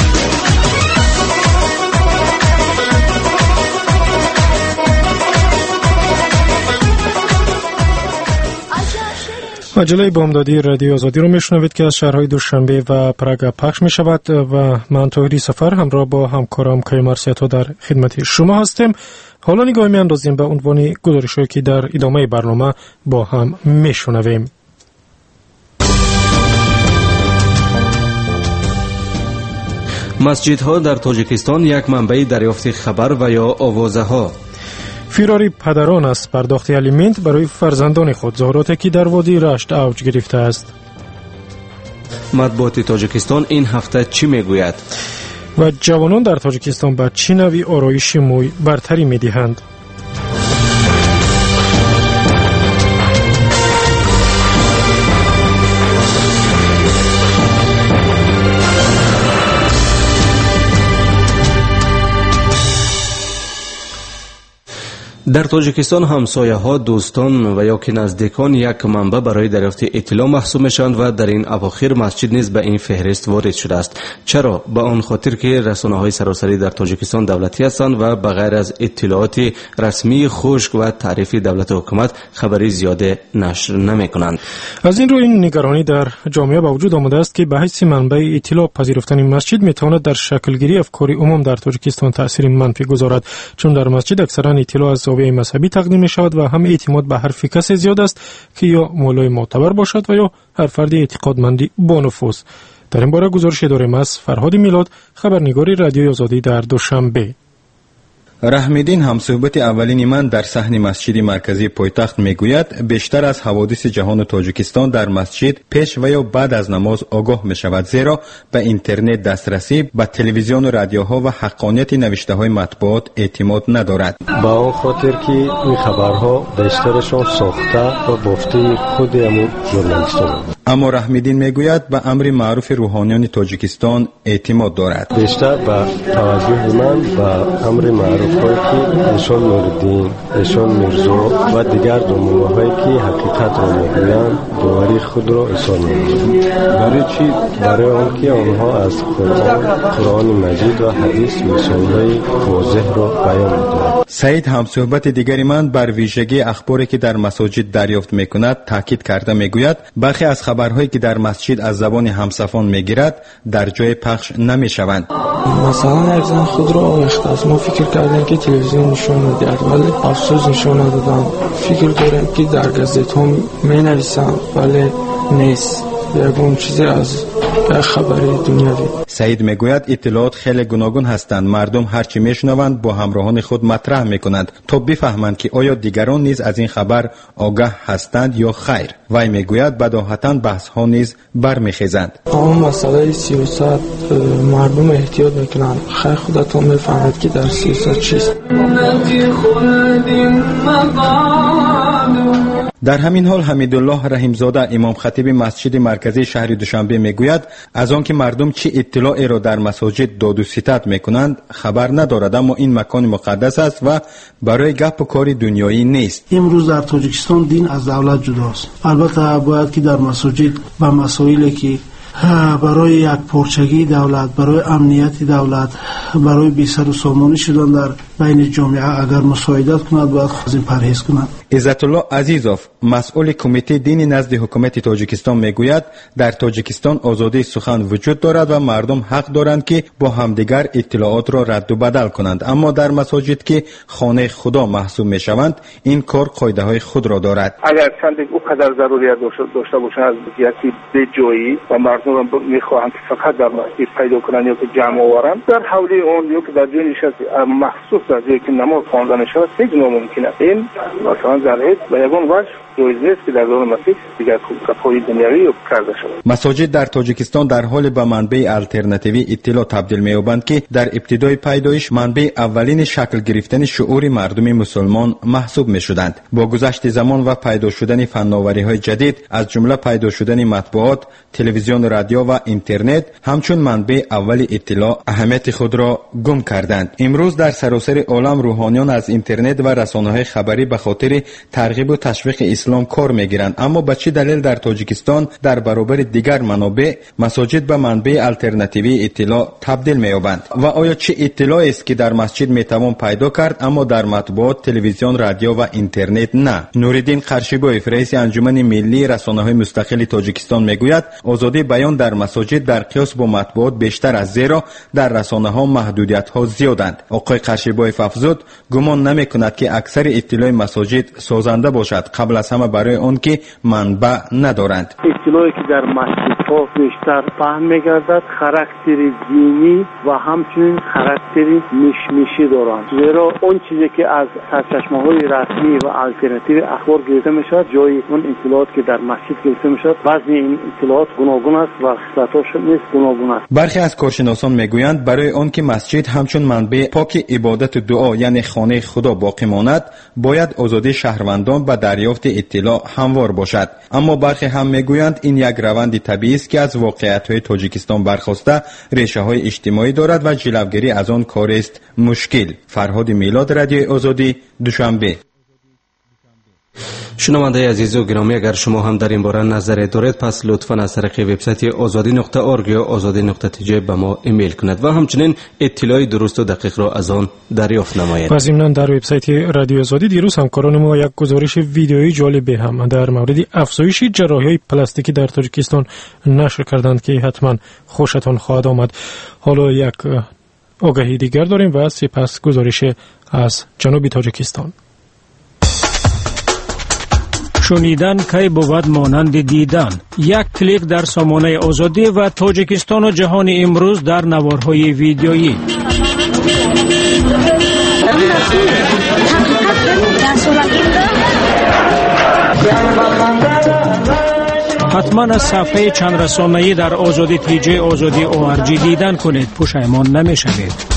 مجله بامدادی رادیو آزادی رو میشنوید که از شهرهای دوشنبه و پراگ پخش می شود و من طاهری سفر همراه با همکارم کیمرسیتا در خدمت شما هستیم. حالا نگاه می اندازیم به عنوان گزارش‌هایی که در ادامه برنامه با هم میشنویم. مسجدها در تاجیکستان یک منبع دریافت خبر و یا آوازه ها. فراری پدران است پرداخت الیمنت برای فرزندان خود، ظاهراتی که در وادی رشت اوج گرفته است. مطبوعات تاجیکستان این هفته چی میگوید؟ و جوانان در تاجیکستان به چه نوعی آرایش موی برتری میدهند؟ در تاجیکستان همسایه ها، دوستان و یا که نزدیکان یک منبع برای دریافت اطلاع محسوب میشوند و در این اواخر مسجد نیز به این فهرست وارد شده است. چرا؟ به آن خاطر که رسانه های سراسری در تاجیکستان دولتی هستند و بغیر از اطلاعات رسمی خشک و تعریف دولت و حکومت خبری زیاده نشر نمی کنند. از این رو این نگرانی در جامعه به وجود آمده است که به حیث منبع اطلاع پذیرفتن مسجد میتواند در شکلگیری افکار عموم در تاجیکستان تأثیر منفی گذارد، چون در مسجد اکثرا اطلاع از زاویه مذهبی تقدیم می شود و هم اعتماد به حرف کسی زیاد است که یا مولای معتبر باشد و یا هر فرد اعتقادمندی با نفوذ. در این باره گزارش داریم از فرهاد میلاد، خبرنگار رادیوی آزادی در دوشنبه. رحمیدین همصحبت اولین من در صحن مسجد مرکزی پایتخت میگوید بیشتر از حوادث جهان تاجیکستان در مسجد پیش و یا بعد از نماز آگاه می شود، زیرا به اینترنت دسترسی، به تلویزیون و رادیوها و حقانیت نوشته های مطبوعات اعتماد ندارد. با اون خاطر که این خبرها بیشترشون ساخته و بافته خود همون ژورنالیستان. اما رحمیدین میگوید به امر معروف روحانیان تاجیکستان اعتماد دارد. بیشتر به توجه من به امر معروف هایی که ایشان نوردین، ایشان میرزا و دیگر دامنه هایی که حقیقت را میگویند باوری خود را ایصال میکنند. برای چی؟ برای آنکه آنها از قرآن قرآن مجید و حدیث مثالهای واضح را بیان می‌کنند. سعید همصحبت دیگری من بر ویژگی اخباری که در مساجد دریافت میکند تاکید کرده میگوید برخی از خبرهایی که در مسجد از زبان همسفان میگیرد در جای پخش نمیشوند. مثلا یک زن خود را آویخته است. ما فکر کردیم که تلویزیون نشان میدهد ولی افسوس نشان ندادند. فکر داریم که در گازت ها می نویسند ولی نیست. یکون چیزی از خبری دنیوی. سعید میگوید اطلاعات خیلی گوناگون هستند. مردم هرچی میشنوند با همراهان خود مطرح میکنند تا بفهمند که آیا دیگران نیز از این خبر آگاه هستند یا خیر. وی میگوید بداهتاً بحث ها نیز برمیخیزند. اما مسئله سیاست مردم احتیاط میکنند. خیر خودتان میفهمید که در سیاست چیست. در همین حال حمیدالله رحیمزاده امام خطیب مسجد مرکزی شهر دوشنبه میگوید از آنکه مردم چه اطلاعی را در مساجد داد و ستد میکنند خبر ندارد، اما این مکان مقدس است و برای گپ و کار دنیایی نیست. امروز در تاجیکستان دین از دولت جداست. البته باید که در مساجد و مسائلی که برای یک پرچگی دولت، برای امنیت دولت، برای بی‌سر و سامانی شدن در بین جامعه اگر مساعدت کند باید از این پرهیز کند. عزت الله عزیزوف مسئول کمیته دینی نزد حکومت تاجیکستان میگوید در تاجیکستان آزادی سخن وجود دارد و مردم حق دارند که با همدیگر اطلاعات را رد و بدل کنند، اما در مساجد که خانه خدا محسوب میشوند این کار قاعده های خود را دارد. اگر چند او قدر ضروریت داشته باشند از جهتی به جایی و مردم را میخواهند که فقط در مسجد پیدا کنند یا که جمع آورند در حولی اون یا که در جای نشست مخصوص در جایی که نماز خوانده شود هیچ ناممکن است. این مثلا در حد به یگان وجه جایز نیست که در دوران مسیح دیگر کارهای دنیوی کرده شود. مساجد در تاجیکستان در حال به منبع الटरनेटिوی اطلاع تبدیل می‌یابند که در ابتدای پیدایش منبع اولین شکل گرفتن شعور مردم مسلمان محسوب می‌شدند. با گذشت زمان و پیدا شدن فناوری‌های جدید از جمله پیدا شدن مطبوعات، تلویزیون، رادیو و اینترنت همچون منبع اول اطلاع اهمیت خود را گم کردند. امروز در سراسر عالم روحانیان از اینترنت و رسانه‌های خبری به خاطر ترغیب و تشویق اسلام کار می‌گیرند، اما به چه دلیل در تاجیکستان در برابر دیگر منابع مساجد به منبع الटरनेटिوی اطلاع تبدیل می‌یابند و آیا چه اطلاعی است که در مسجد میتوان پیدا کرد اما در مطبوعات، تلویزیون، رادیو و اینترنت نه؟ نوردین قرشیبویف رئیس انجمن ملی رسانه‌های مستقل تاجیکستان میگوید آزادی بیان در مساجد در قیاس با مطبوعات بیشتر است، زیرا در رسانه‌ها محدودیت‌ها زیادند. آقای قرشیبویف افزود گمان نمی‌کند که اکثر اطلاع مساجد سازنده باشد، قبل از همه برای آن که منبع ندارند. اطلاعی که در مسجدها بیشتر پهن می‌گردد خاراکتر دینی و همچنین خاراکتر میشمیشی دارند، زیرا اون چیزی که از سرچشمه‌های رسمی و الटरनेटिव اخبار گرفته می‌شود جای اون اطلاعات که در مسجد گرفته می‌شود بعضی این اطلاعات گوناگون است و خصلت‌هاش نیز گوناگون است. برخی از کارشناسان میگویند برای آن که مسجد همچون منبع پاک عبادت و دعا یعنی خانه خدا باقی ماند باید آزادی شهروندان به دریافت اطلاع هموار باشد، اما برخی هم میگویند این یک روند طبیعی است که از واقعیت‌های تاجیکستان برخاسته ریشه‌های اجتماعی دارد و جلوگیری از آن کار است مشکل. فرهاد میلاد، رادیو آزادی، دوشنبه. شنونده عزیز و گرامی، اگر شما هم در این باره نظری دارید پس لطفاً از طریق وبسایت آزادی نقطه اورگ یا آزادی نقطه تی جی به ما ایمیل کنید و همچنین اطلاعی درست و دقیق را از آن دریافت نمایید. و ضمناً در وبسایت رادیو آزادی دیروز همکاران ما یک گزارش ویدیویی جالب هم در مورد افزایش جراحی‌های پلاستیکی در تاجیکستان نشر کردند که حتما خوشتان خواهد آمد. حالا یک آگهی دیگر داریم و سپس گزارش از جنوب تاجیکستان. شنیدن کی بود مانند دیدن. یک کلیک در سامانه آزادی و تاجیکستان و جهان امروز در نوارهای ویدیویی. حتما از صفحه چند رسانه‌ای در آزادی تی جی آزادی او آر جی دیدن کنید، پشیمان نمی‌شوید.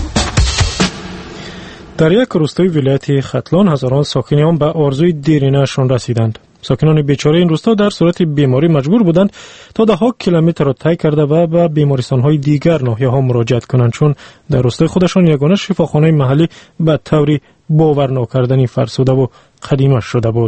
در یک روستای ولایت ختلان هزاران ساکنی آن به آرزوی دیرینه‌شان رسیدند. ساکنان بیچاره این روستا در صورت بیماری مجبور بودند تا ده ها کیلومتر را طی کرده و به بیمارستان‌های دیگر ناحیه‌ها مراجعت کنند، چون در روستای خودشان یگانه شفاخانه محلی به طوری باور ناکردنی فرسوده و قدیمی شده بود.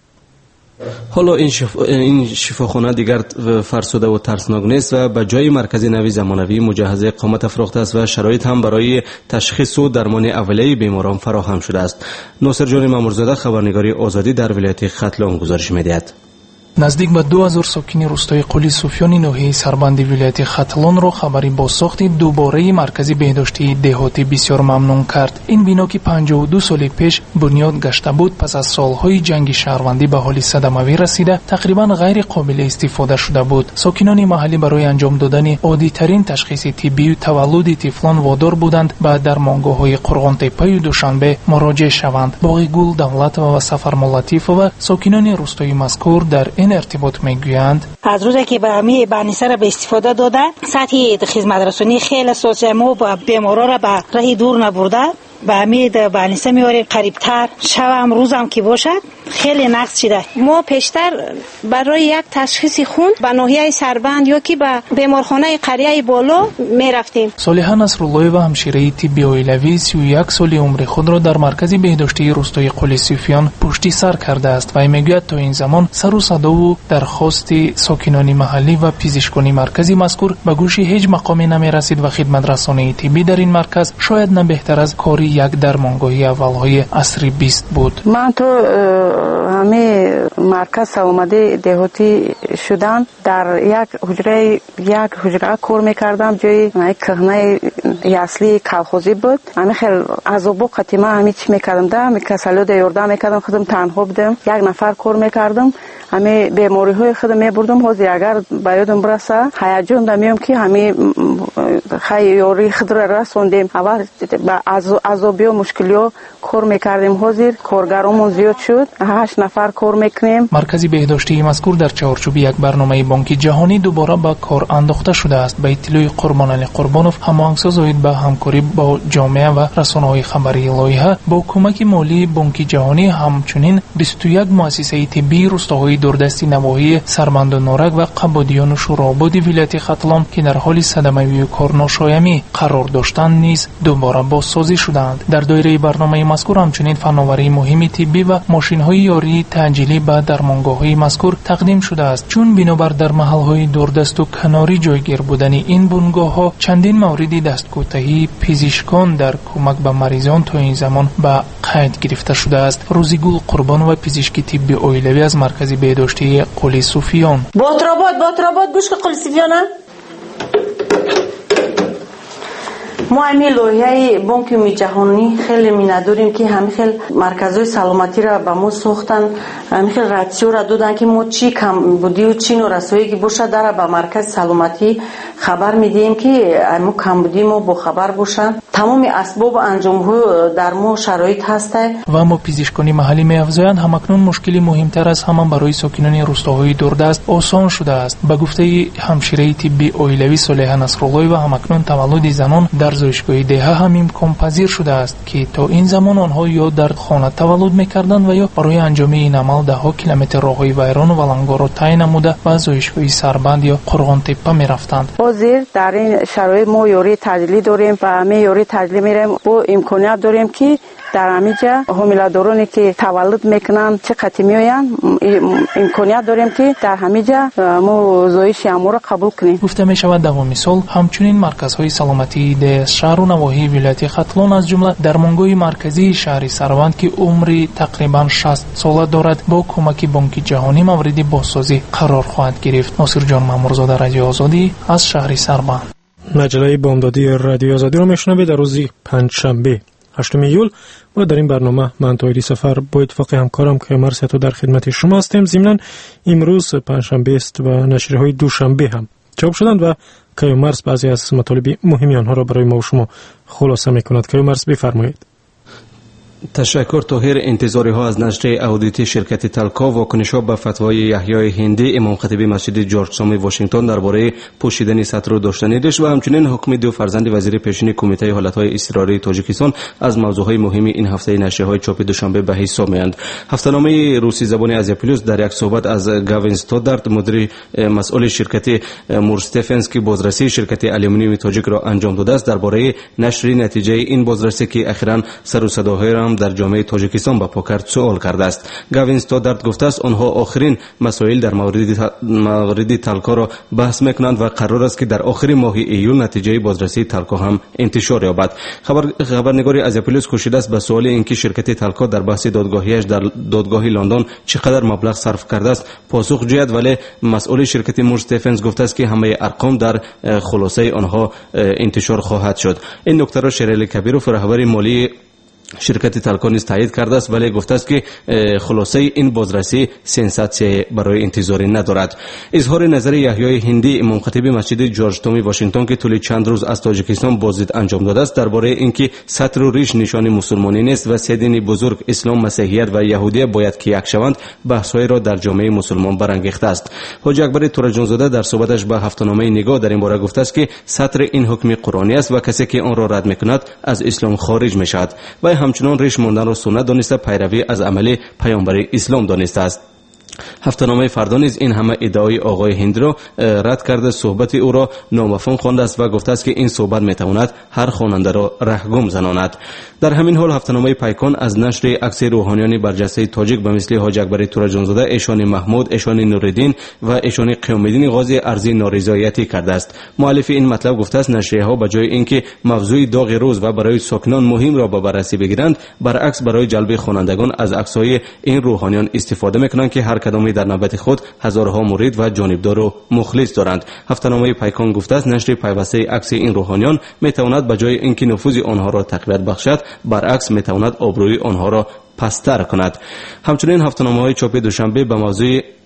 حالا این, شف... این شفاخانه دیگر فرسوده و ترسناک نیست و به جای مرکز نوی زمانوی مجهز اقامت افراخته است و شرایط هم برای تشخیص و درمان اولیه بیماران فراهم شده است. ناصر جان مامورزاده، خبرنگاری آزادی، در ولایت ختلان گزارش می‌دهد. نزدیک به دو هزار ساکنی روستای قلی صوفیان ناحیه سربند ولایت ختلان را خبری بازساخت دوباره مرکز بهداشتی دهاتی بسیار ممنون کرد. این بنا که پنجاه و دو سال پیش بنیاد گشته بود پس از سالهای جنگ شهروندی به حال صدموی رسیده تقریبا غیر قابل استفاده شده بود. ساکنان محلی برای انجام دادن عادی ترین تشخیص طبی و تولد طفلان وادار بودند به درمانگاه‌های قرغان‌تپه و دوشنبه مراجعه شوند. باغ گل، دولت و سفر ملطیف و ساکنان روستای مذکور در این ارتباط میگویند از روزی که به می بانیسه را به استفاده داده سطح خدمت رسانی خیلی سوسیال ما با بیمارا را به راه دور نبرده به امید بانیسه میاریم قریبتر شب روزم که باشد خیلی نقص شده. ما پیشتر برای یک تشخیص خون به ناحیه سربند یا که به بیمارخانه قریه بالا می رفتیم. صالحه نصرالله و همشیره طبی اویلوی سی و یک سال عمر خود را در مرکز بهداشتی روستای قلی صوفیان پشتی سر کرده است و میگوید تا این زمان سر و صدا و درخواست ساکنان محلی و پزشکان مرکزی مذکور به گوش هیچ مقامی نمی رسید و خدمت رسانی طبی در این مرکز شاید نه بهتر از کاری یک درمانگاهی اولهای عصری بیست بود. من تو همه مرکز اومده دهاتی شدن در یک حجره یک حجره کار میکردم جای یک کهنه اصلی کلخوزی بود. همه خیلی عذاب و قتیمه همه چی میکردم ده می کسلو یاردم میکردم خودم تنها بودم یک نفر کار میکردم همه بیماری های خودم میبردم حاضر اگر بیادم برسه هیجان دمیم که همه خیاری خود را رسوندیم اول از از عذابی و مشکلی ها کار میکردیم. حاضر کارگرامون زیاد شد، هشت نفر کار میکنیم. مرکز بهداشتی مذکور در چارچوب یک برنامه بانک جهانی دوباره به کار انداخته شده است. به اطلاع قربان علی قربانوف، هماهنگساز اوید به همکاری با جامعه و رسانه‌های خبری لایحه با کمک مالی بانک جهانی همچنین بیست و یک مؤسسه طبی روستاهای دوردستی نواحی سربند و نورک و قبادیان و شوراباد ولایت ختلان که در حال صدمه و کار ناشایمی قرار داشتند نیز دوباره بازسازی شدند. در دایره برنامه مذکور همچنین فناوری مهم طبی و ماشین‌های یاری تعجیلی به درمانگاه‌های مذکور تقدیم شده است. چون بنابر در محل‌های دوردست و کناری جایگیر بودن این بنگاه‌ها چندین موردی دستگوتهی پزشکان در کمک به مریضان تا این زمان به قید گرفته شده است. روزیگل قربان و پزشکی طبی اویلوی از مرکز بهداشتی قلی صوفیان. باتراباد باتراباد گوش که قلی صوفیانه ما همین لایحه بانک جهانی خیلی می نداریم که همین خیلی مرکزهای سلامتی را به ما ساختن، همین خیلی راتیو را دادن که ما چی کم بودی و چی نورسایی که باشه در به مرکز سلامتی خبر میدیم که ما کم بودی ما با خبر باشن. تمام اسباب انجام ها در ما شرایط هسته و اما پزشکان محلی می افزایند همکنون مشکلی مهمتر از همان برای ساکنان روستاهای دوردست آسان شده است. به گفته همشیره طبی اویلوی صالحه نصرالله و همکنون تولد زنان در زایشگاه دهه هم امکان پذیر شده است که تا این زمان آنها یا در خانه تولد میکردند و یا برای انجام این عمل ده ها کیلومتر راههای ویران و ولنگار را طی نموده و زایشگاه سربند یا قرغان تپه میرفتند. حاضر در این شرایط ما یاری تجلی داریم و همه یاری تجلی میریم با امکانیت داریم که در همینجا حامله‌دارانی که تولد میکنن چه قطعی میآیند امکانیت داریم که در همینجا ما زایش امور را قبول کنیم. گفته می شود دومی سال همچنین مرکزهای سلامتی ده شهر و نواحی ولایت ختلان از جمله درمانگاه مرکزی شهر سروند که عمری تقریبا شصت ساله دارد با کمک بانک جهانی مورد بازسازی قرار خواهد گرفت. ناصر جان مامورزاده، رادیو آزادی از شهر سروند. مجله بامدادی رادیو آزادی رو میشنوید در روز پنجشنبه هشتم ایول و در این برنامه من طاهری سفر با اتفاق همکارم که مرسیتو در خدمت شما هستیم. ضمناً امروز پنجشنبه است و نشریه‌های دوشنبه هم چاپ شدند و کیومرس بعضی از مطالب مهمی آنها را برای ما و شما خلاصه می‌کند. کیومرس بفرمایید. تشکر طاهر. انتظاری ها از نشر اودیتی شرکت تلکا واکنش ها به فتوای یحیای هندی امام خطیب مسجد جورج سامی واشنگتن درباره پوشیدن ستر و داشتن ریش و همچنین حکم دو فرزند وزیر پیشین کمیته حالت‌های اضطراری تاجیکستان از موضوعهای مهم این هفته نشریه‌های چاپ دوشنبه به حساب می‌آیند. هفته‌نامه روسی زبان آزیا پلوس در یک صحبت از گاوین استودارت مدیر مسئول شرکت مورستفنس که بازرسی شرکت آلومینیوم تاجیک را انجام داده است درباره نشر نتیجه این بازرسی که اخیراً سر و صداهای را در جامعه تاجیکستان برپا کرد سوال کرده است. گاوین استودارت گفته است آنها آخرین مسائل در مورد مورد تلکا را بحث میکنند و قرار است که در آخر ماه ایول نتیجه بازرسی تلکا هم انتشار یابد. خبر خبرنگاری آزیا پلوس کوشیده است به سوال اینکه شرکت تلکا در بحث دادگاهیش در دادگاه لندن چقدر مبلغ صرف کرده است پاسخ جوید، ولی مسئول شرکت مورستفنس گفته است که همه ارقام در خلاصه آنها انتشار خواهد شد. این نکته را شریل کبیروف رهبر مالی شرکت تلکا نیز تایید کرده است، ولی گفته است که خلاصه این بازرسی سنساسیون برای انتظاری ندارد. اظهار نظر یحیای هندی امام خطیب مسجد جورج تامی واشنگتن که طول چند روز از تاجیکستان بازدید انجام داده است درباره اینکه ستر و ریش نشان مسلمانی نیست و سه دین بزرگ اسلام، مسیحیت و یهودیت باید که یک شوند بحث‌های را در جامعه مسلمان برانگیخته است. حاجی اکبر تورجانزاده در صحبتش به هفته‌نامه نگاه در این باره گفته است که ستر این حکم قرآنی است و کسی که آن را رد می‌کند از اسلام خارج می‌شود و همچنان ریش ماندن را سنت دانسته پیروی از عمل پیامبر اسلام دانسته است. هفته‌نامه فردا نیز این همه ادعای آقای هند را رد کرده، صحبت او را نامفهوم خوانده است و گفته است که این صحبت میتواند هر خواننده را رهگم زناند. در همین حال هفته‌نامه پیکان از نشر عکس روحانیان برجسته تاجیک به مثل حاج اکبر تورجانزاده، ایشان محمود، ایشان نوردین و ایشان قیام‌الدین غازی عرضی نارضایتی کرده است. مؤلف این مطلب گفته است نشریه‌ها به جای اینکه موضوع داغ روز و برای ساکنان مهم را به بررسی بگیرند، برعکس برای جلب خوانندگان از عکس‌های این روحانیان استفاده می‌کنند که هر کدام در نوبت خود هزارها مرید و جانبدار و مخلص دارند. هفته‌نامه پیکان گفته است نشر پیوسته عکس این روحانیان میتواند به جای اینکه نفوذ آنها را تقویت بخشد، برعکس میتواند آبروی آنها را پستر کند. همچنین هفته‌نامه‌های چاپ دوشنبه به موضوع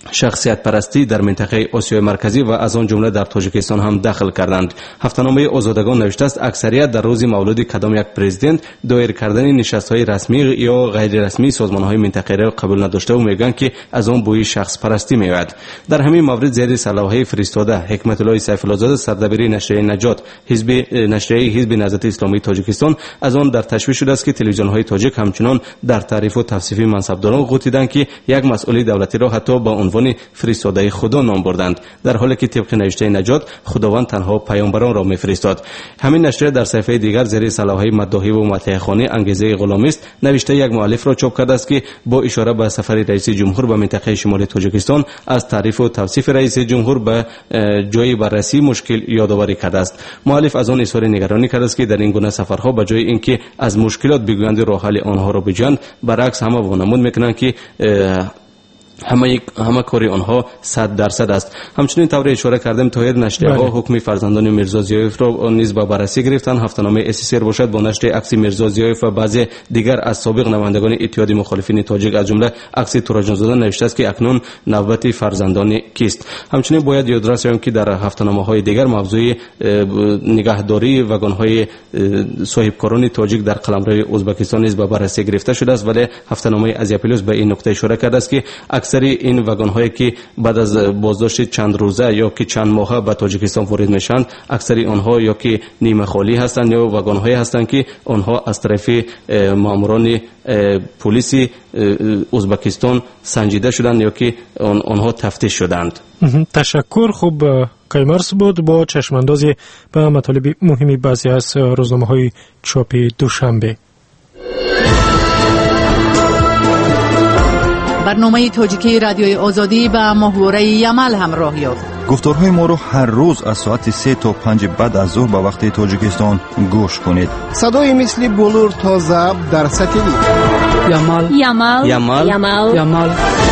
شخصیت پرستی در منطقه آسیای مرکزی و از آن جمله در تاجیکستان هم دخل کردند. هفته‌نامه آزادگان نوشته است اکثریت در روز مولد کدام یک پرزیدنت دایر کردن نشست‌های رسمی یا غیر رسمی سازمان‌های منطقه‌ای را قبول نداشته و میگویند که از آن بوی شخص پرستی میآید. در همین مورد زیر سلاح‌های فرستاده حکمت الله سیف الله زاده سردبیر نشریه نجات حزب نشریه حزب نهضت اسلامی تاجیکستان از آن در تشویش شده است که تلویزیون‌های تاجیک همچنان در تعریف و توصیف منصبداران غوطیدند که یک مسئول دولتی را حتی با عنوان فرستاده خدا نام بردند، در حالی که طبق نوشته نجات خداوند تنها پیامبران را میفرستاد. همین نشریه در صفحه دیگر زیر سلاح‌های مداحی و مطلعه‌خوانی انگیزه غلامی است نوشته یک مؤلف را چاپ کرده است که با اشاره به سفر رئیس جمهور به منطقه شمالی تاجیکستان از تعریف و توصیف رئیس جمهور به جای بررسی مشکل یادآوری کرده است. مؤلف از آن اظهار نگرانی کرده است که در این گونه سفرها به جای اینکه از مشکلات بگویند راه حل آنها را بجویند، برعکس همه وانمود میکنند که همه همه کاری آنها صد درصد است. همچنین طور اشاره کردیم تایر نشریه ها حکم فرزندان میرزا ضیایف را نیز به بررسی گرفتند. هفته‌نامه اسیسر باشد با نشر عکس میرزا ضیایف و بعضی دیگر از سابق نمایندگان اتحاد مخالفین تاجیک از جمله عکس تورجان زاده نوشته است که اکنون نوبت فرزندان کیست. همچنین باید یادداشت کنیم که در هفته‌نامه های دیگر موضوع نگهداری واگن های صاحبکاران تاجیک در قلمرو ازبکستان نیز به بررسی گرفته شده است، ولی هفته‌نامه ازیا پلوس به این نکته اشاره کرده است که اکثر این واگن هایی که بعد از بازداشت چند روزه یا که چند ماهه به تاجیکستان وارد میشن، اکثر آنها یا که نیمه خالی هستند یا واگن هایی هستند که آنها از طرف ماموران پلیس ازبکستان سنجیده شدند یا که آنها تفتیش شدند. تشکر. خوب کیمرس بود با چشماندازی به مطالب مهمی بعضی از روزنامه های چاپی دوشنبه. برنامه تاجیکی رادیوی آزادی به محوره یمل همراه یافت. گفتارهای ما رو هر روز از ساعت سه تا پنج بعد از ظهر به وقت تاجیکستان گوش کنید. صدای مثل بلور تا زب در سطحی یمل یمل یمل یمل یمل.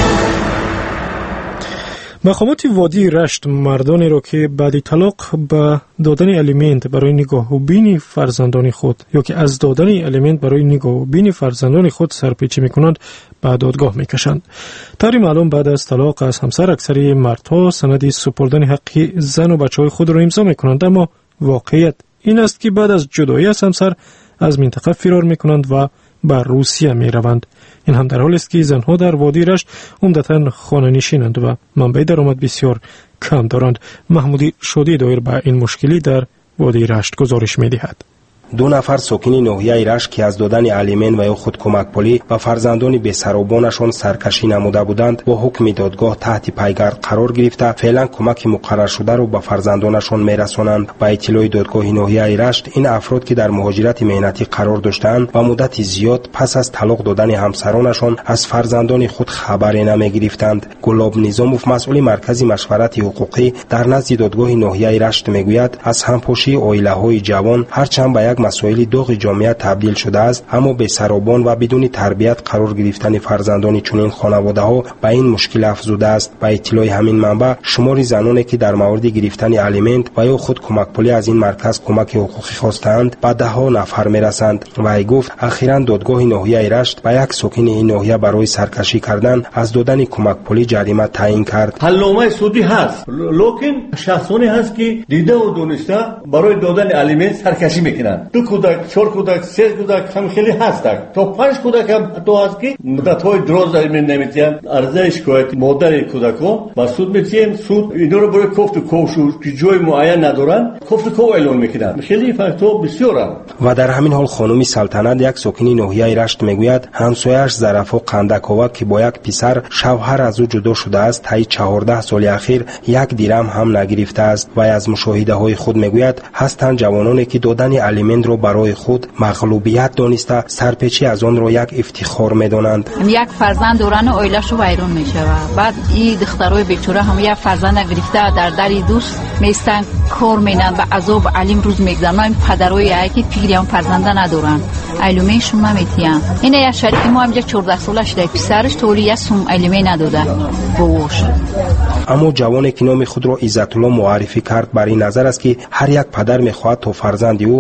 مقامات وادی رشت مردانی را که بعد طلاق به دادن الیمنت برای نگاه و بین فرزندان خود یا که از دادن الیمنت برای نگاه و بین فرزندان خود سرپیچی میکنند به دادگاه میکشند. طوری معلوم بعد از طلاق از همسر اکثری مردها سند سپردن حقی زن و بچهای خود را امضا میکنند، اما واقعیت این است که بعد از جدایی از همسر از منطقه فرار میکنند و به روسیه میروند. این هم در حالی است که زنها در وادی رشت عمدتاً خانه نشینند و منبع درآمد بسیار کم دارند. محمودی شودی دایر به این مشکلی در وادی رشت گزارش می‌دهد. دو نفر ساکنی ناحیه رشت که از دادن الیمن و یا خود کمک پولی و فرزندان بی‌سرابانشان سرکشی نموده بودند با حکم دادگاه تحت پیگرد قرار گرفته فعلا کمک مقرر شده را به فرزندانشان میرسانند. با اطلاع دادگاه ناحیه رشت این افراد که در مهاجرت مهنتی قرار داشتند و مدت زیاد پس از طلاق دادن همسرانشان از فرزندان خود خبری نمیگرفتند. گلاب نظاموف مسئول مرکز مشورت حقوقی در نزد دادگاه ناحیه رشت میگوید از همپاشی عائله‌های جوان هرچند به یک مسائل داغ جامعه تبدیل شده است، اما بی‌سرابان و بدون تربیت قرار گرفتن فرزندان چنین خانواده‌ها به این مشکل افزوده است. با اطلاع همین منبع شمار زنانی که در مورد گرفتن الیمنت و یا خود کمک پولی از این مرکز کمک حقوقی خواستند به ده ها نفر میرسند. و ای گفت اخیراً دادگاه ناحیه رشت به یک ساکن این ناحیه برای سرکشی کردن از دادن کمک پولی جریمه تعیین کرد. حلنامه سودی هست، لکن شخصانی هست که دیده و دونسته برای دادن الیمنت سرکشی میکنند. دو کودک، چهار کودک، سه کودک هم خیلی هستند. تا پنج کودک هم تو هست که مدت‌های دراز الیمنت نمیتیان. عرضه شکایت مادر کودکان با سود میتیم. سود اینا رو برای کوفت و کوشو که جای معین ندارن کوفت و کو اعلام میکنن. خیلی فاکتور بسیارن. و در همین حال خانم سلطنت یک ساکنی ناحیه رشت میگوید همسایه‌اش ظرفا قندکاوا که با یک پسر شوهر از او جدا شده است تا چهارده سال اخیر یک درهم هم نگرفته است. و از مشاهده های خود میگوید هستند جوانانی که دادن الیمنت را برای خود مغلوبیت دانسته سرپیچی از آن را یک افتخار میدانند. یک فرزند دوران عائله‌اش رو ویران میشود. بعد این دخترای بیچاره هم یک فرزند گرفته در دری دوست میستن کار مینن و عذاب علیم روز میگذرن. پدرای یکی پیری هم فرزند ندارن. علومشون نمیتیان. این یک شریک ما هم چهارده سالش ده پسرش طوری سوم علمی نداده. بوش. اما جوانی که نام خود را عزت الله معرفی کرد بر این نظر است که هر یک پدر میخواهد تا فرزند او پس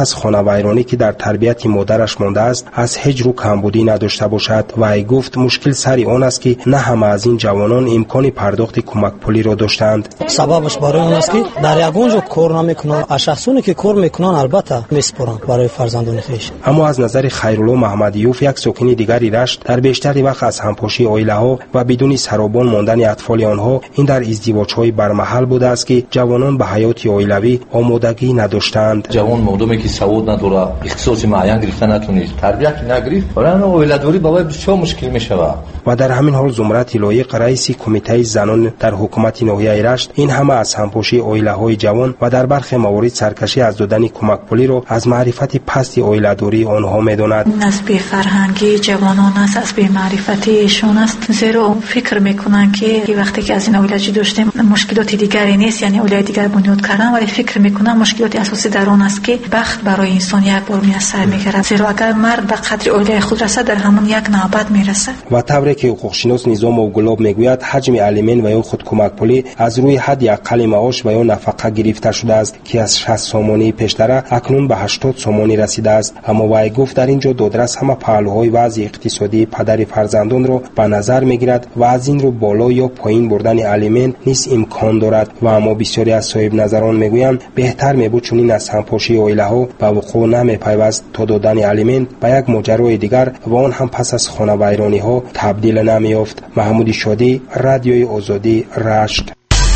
از خانوایرانی که در تربیت مادرش مانده است از هجر و کمبودی نداشته باشد. و ای گفت مشکل سری آن است که نه همه از این جوانان امکان پرداخت کمک پولی را داشتند. سببش برای آن است که در یگان جا کار نمیکنند، از شخصانی که کار میکنند البته میسپارند برای فرزندان خویش. اما از نظر خیرالله محمدیوف، یک ساکن دیگری رشت، در بیشتر وقت از همپاشی عائله‌ها و بدون سرابان ماندن اطفال آنها این در ازدواج‌های برمحل بوده است که جوانان به حیات عائلوی آمادگی نداشتند. جوان مردمی که سواد نداره، اختصاص معین گرفته نتونه، تربیت نگرفت، برای عائله‌داری برای بسیار مشکل میشود. و در همین حال زمرت لایق رئیس کمیته زنان در حکومت ناحیه رشت این همه از همپاشی عائله‌های جوان و در برخی موارد سرکشی از دادن کمک پولی را از معرفت پست عائله‌داری آنها می‌داند. از بی فرهنگی جوانان است، از بی معرفتی ایشون است، زیرا فکر میکنن که وقتی که از این عائله داشتیم مشکلات دیگری نیست، یعنی عائله دیگر بنیاد کردن، ولی فکر میکنن مشکلات اساسی در آن است که بخت برای انسان یک بار میسر میگیرد، زیرا اگر مرد به قدر عائله خود رسد در همون یک نوبت میرسه. و طوری که حقوقشناس نظام اوگلاب میگوید حجم الیمن و یا خود کمک پولی از روی حد اقل معاش و یا نفقه گرفته شده است که از شصت سامانی پیشتر اکنون به هشتاد سامانی رسیده است. اما وی گفت در اینجا دادرس همه پهلوهای وضع اقتصادی پدر فرزندان را به نظر میگیرد و از این رو بالا یا پایین بردن الیمن نیز امکان دارد. و اما بسیاری از صاحب نظران میگویند بهتر میبود چنین از همپاشی عائله‌ها به وقوع نمیپیوست تا دادن الیمن به یک ماجرای دیگر و آن هم پس از خانوایرانی‌ها تبدیل نمیافت. محمود شادی، رادیوی آزادی، رشت.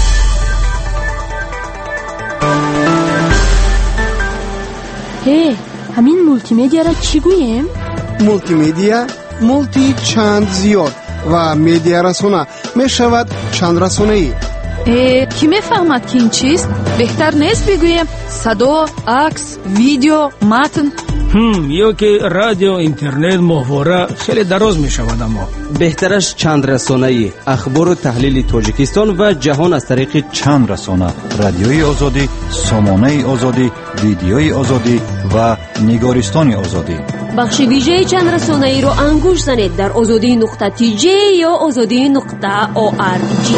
هی همین مولتی مدیا را چی گوییم؟ مولتی مدیا مولتی چند زیاد و مدیا رسانه می شود چند رسانه ای. کی میفهمد که این چیست؟ بهتر نیست بگویم صدا، عکس، ویدیو، متن؟ هم یا که رادیو، اینترنت، محوره خیلی دراز می شود. اما بهترش چند رسانه ای، اخبار و تحلیل تاجیکستان و جهان از طریق چند رسانه: رادیوی آزادی، سامانه آزادی، ویدیوی آزادی و نگارستان آزادی. بخش ویژه چند رسانه ای رو انگوش زنید در آزادی نقطه تی جی یا آزادی نقطه او آر جی.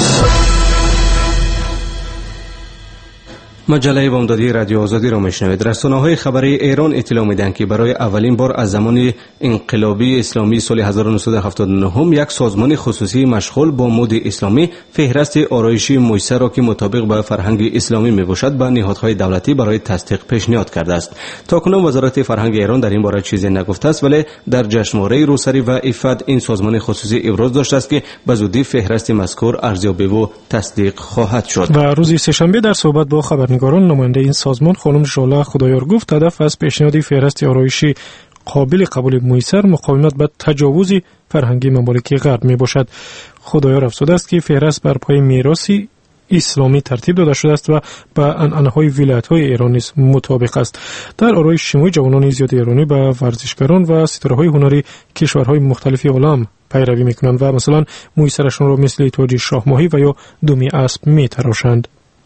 مجله بامدادی رادیو آزادی را میشنوید. رسانه‌های خبری ایران اطلاع میدن که برای اولین بار از زمان انقلابی اسلامی سال هزار و نهصد و هفتاد و نه یک سازمان خصوصی مشغول با مد اسلامی فهرست آرایشی میسر را که مطابق با فرهنگ اسلامی میباشد به نهادهای دولتی برای تصدیق پیشنهاد کرده است. تاکنون وزارت فرهنگ ایران در این باره چیزی نگفته است، ولی در جشنواره روسری و افاد این سازمان خصوصی ابراز داشته است که به زودی فهرست مذکور ارزیابی و تصدیق خواهد شد. و روز سه‌شنبه در صحبت با خبرنگاران نماینده این سازمان خانم ژاله خدایار گفت هدف از پیشنهاد فهرست آرایشی قابل قبول میسر مقاومت به تجاوز فرهنگی ممالک غرب می باشد. خدایار افزوده است که فهرست بر پای میراثی اسلامی ترتیب داده شده است و با عنعنه‌های ولایت‌های ایران نیز مطابق است. در آرایش شیمیایی جوانان زیاد ایرانی با ورزشکاران و ستاره‌های هنری کشورهای مختلف عالم پیروی می‌کنند و مثلا میسرشان را مثل تاج شاه ماهی و یا دومی اسب می‌تراشند.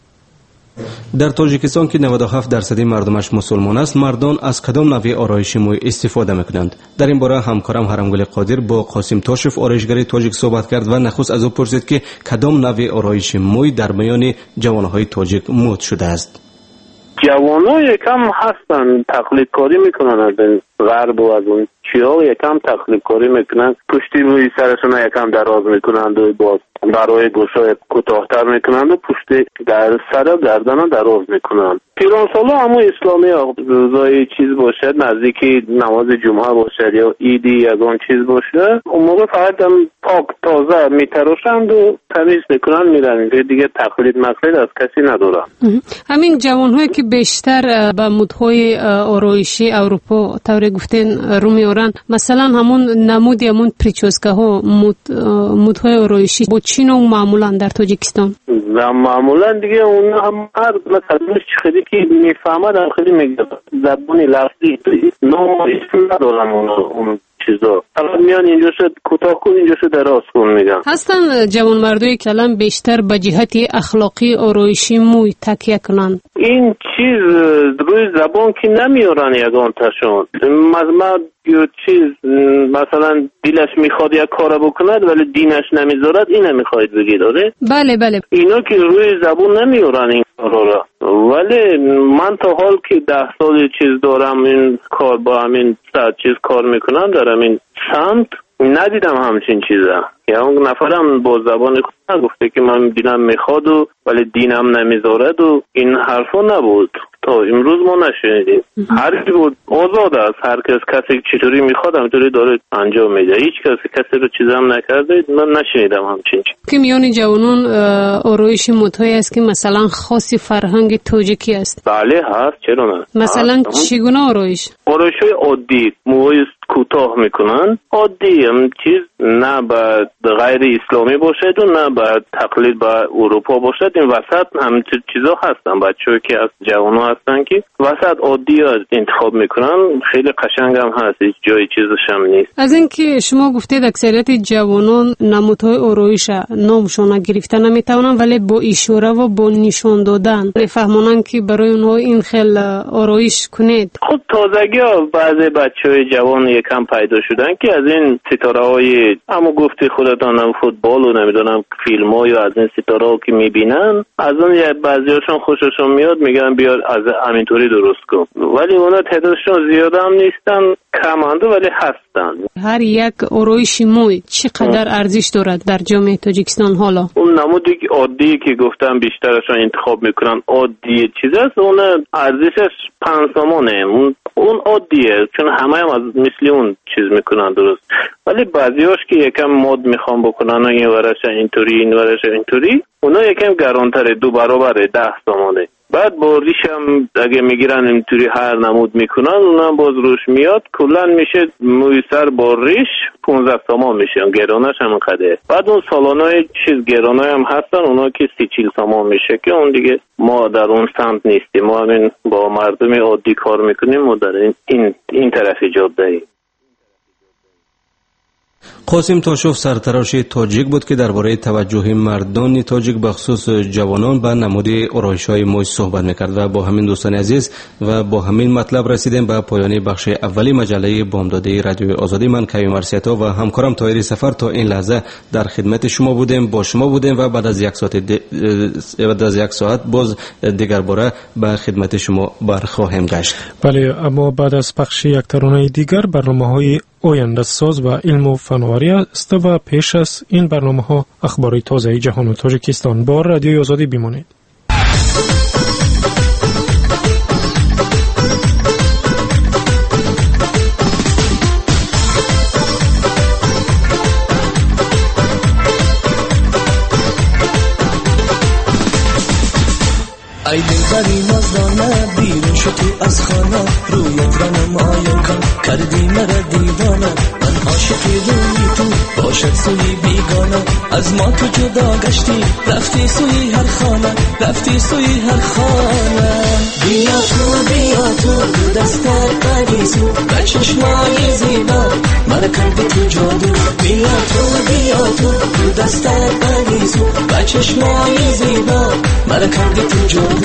در تاجیکستان که نود و هفت درصد مردمش مسلمان است، مردان از کدام نوع آرایشی موی استفاده میکنند؟ در این باره همکارم حرمگل قادر با قاسم تاشف آرایشگر تاجیک صحبت کرد و نخست از او پرسید که کدام نوع آرایشی موی در میان جوانهای تاجیک مد شده است. جوانها یکم هستن تقلید کاری میکنن از این غرب و از اون چیا، یکم تقلید کاری میکنن، پشتی روی سرشون یکم دراز میکنند و باز برای گوشای کوتاه‌تر میکنند و پشتی در سر و گردن دراز میکنند. پیرانسالا همون اسلامی روزای چیز باشد، نزدیکی نماز جمعه باشد یا ایدی یا اون چیز باشه، اون موقع فقط هم پاک تازه میتراشند و تمیز میکنن میرن، دیگه تقلید مقلید از کسی ندارن. همین جوانهایی که بیشتر به مدهای آرایشی اروپا طور گفتین رو میارن، مثلا همون نمود همون پریچوسکه ها مدهای آرایشی با چی نوع معمولا در تاجیکستان؟ معمولا دیگه اون هم هر مثلا خیلی که میفهمد خیلی میگه زبانی لفظی نوع اسم ندارن اون چیزا، الان میان اینجا شد کوتاه کن اینجا شد دراز کن میگن. هستن جوان مردوی که الان بیشتر به جهت اخلاقی آرایشی موی تکیه کنن. این چیز روی زبان که نمیارن یگان تشون مزمد یا چیز مثلا دلش میخواد یک کار بکند ولی دینش نمیذارد، اینه میخواید بگید؟ آره بله بله. اینا که روی زبان نمیارن این کارا را ولی من تا حال که ده سال چیز دارم این کار با همین ساعت چیز کار میکنم دارم این سمت ندیدم همچین چیزا. یا اون نفرم با زبان خود گفته که من دینم میخواد و ولی دینم نمیذارد و این حرفا نبود. تا امروز ما نشنیدیم. هر کی بود آزاد است، هر کس کسی چطوری میخواد همینطوری داره انجام میده. هیچ کسی کسی رو چیزام نکرده. من نشنیدم همچین چیز. که میان جوانان آرایش مدهای است که مثلا خاصی فرهنگ تاجیکی است. بله هست، چرا نه؟ مثلا چگونه آرایش؟ آرایش عادی، موهای کوتاه میکنن، عادی هم چیز، نه باید غیر اسلامی باشد و نه باید تقلید با اروپا باشد. این وسط هم چیزا هستن، بچه‌ای که از جوانا هستن که وسط عادی انتخاب میکنن، خیلی قشنگ هم هست، هیچ جای چیزش هم نیست. از اینکه شما گفتید اکثریت جوانان نمودهای آرایش نامشون گرفته نمیتونن ولی با اشاره و با نشان دادن بفهمونن که برای اونها این خیلی آرایش کنید. خود تازگی ها بعضی بچهای جوان یکم پیدا شدن که از این ستاره های همو گفتی خودتان فوتبال و نمیدونم فیلم ها یا از این ستاره ها که میبینن از اون بعضی هاشون خوششون میاد میگن بیار از همینطوری درست کن، ولی اونا تعدادشون زیاد هم نیستن، کمانده ولی هستن. هر یک آرایش موی چقدر ارزش دارد در جامعه تاجیکستان؟ حالا اون نمودی که عادی که گفتم بیشترشون انتخاب میکنن عادی چیز است، اون ارزشش پنج سامانه، اون اون عادیه چون همه هم از مثل اون چیز میکنن درست، ولی بعضیاش که یکم مود میخوام بکنن این ورش اینطوری این ورش اینطوری، اونا یکم گرانتره، دو برابره، ده سامانه. بعد با ریشم اگه میگیرن اینطوری هر نمود میکنن اونم باز روش میاد، کلا میشه موی سر با ریش پانزده سامان میشه، گرانش هم قده. بعد اون سالانای چیز گرانای هم هستن، اونا که سی چیل سامان میشه که اون دیگه ما در اون سمت نیستیم، ما همین با مردم عادی کار میکنیم و در این این, این طرفی جاده. قاسم تاشوف سرتراش تاجیک بود که درباره توجه مردان تاجیک به خصوص جوانان به نمود آرایش‌های موج صحبت می‌کرد و با همین دوستان عزیز و با همین مطلب رسیدیم به پایان بخش اولی مجله بامداده رادیوی آزادی. من کیوم مرسیتا و همکارم طاهری سفر تا این لحظه در خدمت شما بودیم، با شما بودیم و بعد از یک ساعت د... بعد از یک ساعت باز دیگر باره به خدمت شما برخواهیم گشت. بله، اما بعد از پخش یک ترانه دیگر برنامه‌های آینده ساز و علم و فناوری است و پیش از این برنامه ها اخبار تازه جهان و تاجیکستان. با رادیوی آزادی بمانید. ای دلبری مزدانه بیرون شو تو از خانه، رویت را نمایان کن کردی مرا دیوانه، من عاشقی روی تو باشد سوی بیگانه، از ما تو جدا گشتی رفتی سوی هر خانه، رفتی سوی هر خانه. بیا تو بیا تو دستر قدیسو به چشمای زیبا مرا کردی تو جادو، بیا تو بیا تو دستر قدیسو به چشمای زیبا مرا کردی تو جادو.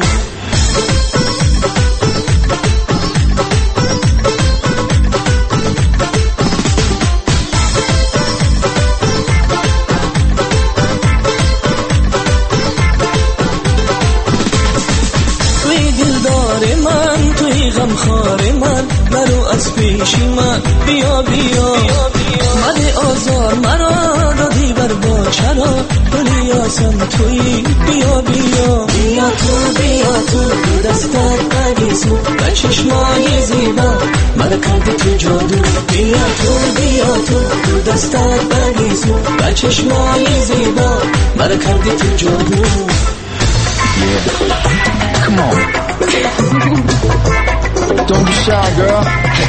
غمخوار من مرو از پیش من، بیا بیا من آزار مرا دادی بر با چرا گلی آسان توی، بیا بیا بیا تو بیا تو دستر قدیسو به چشمای زیبا مرا کردی تو جادو، بیا تو بیا تو دستر قدیسو به چشمای زیبا مرا کردی تو جادو. Come on. Don't be shy, girl.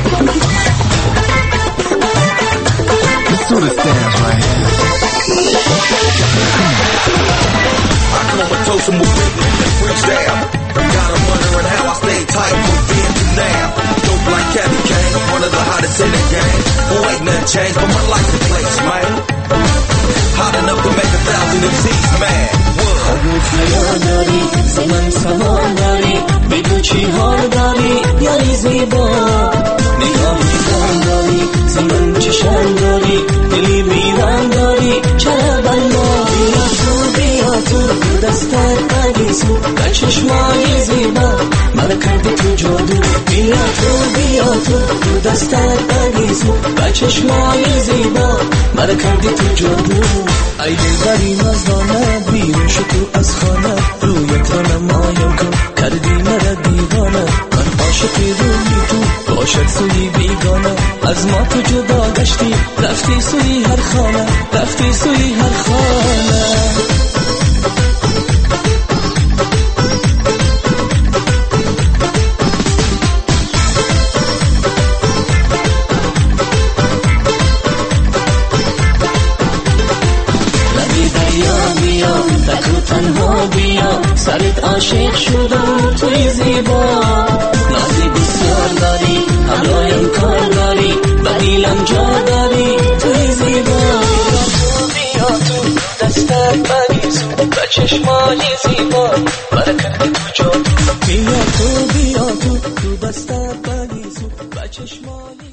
Let's do this dance right here. I comatose and move and freestyle. Got 'em wondering how I stay tight from then to now. Dope like Cabby Kane, one of the hottest in the game. Oh, ain't nothing changed, but my life's a place, man. Hot enough to make a thousand M Cs mad. اگه خیال داری زمان سوال داری بگو چی حال داری یاری زیبا، نگاهی زن داری زمان چشم داری دلی بیران داری چرا بلا، بیا تو بیا تو دستر قدیس بگیسو به چشمای زیبا من کردی تو جادو بیا تو بیا تو تو دستت بگیسو به چشمای زیبا من کردی تو جادو ای دلبری مزدانه بیرون شو تو از خانه رویت را نمایم کن کردی مرا دیوانه من عاشقی روی تو باشد سوی بیگانه از ما تو جدا گشتی رفتی سوی هر خانه رفتی سوی هر خانه تنها بیا سرت عاشق شدم توی زیبا نازی بسیار داری همرایم کار داری و دیلم جا داری توی زیبا بیا تو دستت بگیسو به چشمای زیبا برکت تو جا بیا تو بیا تو تو دستت بگیسو به چشمای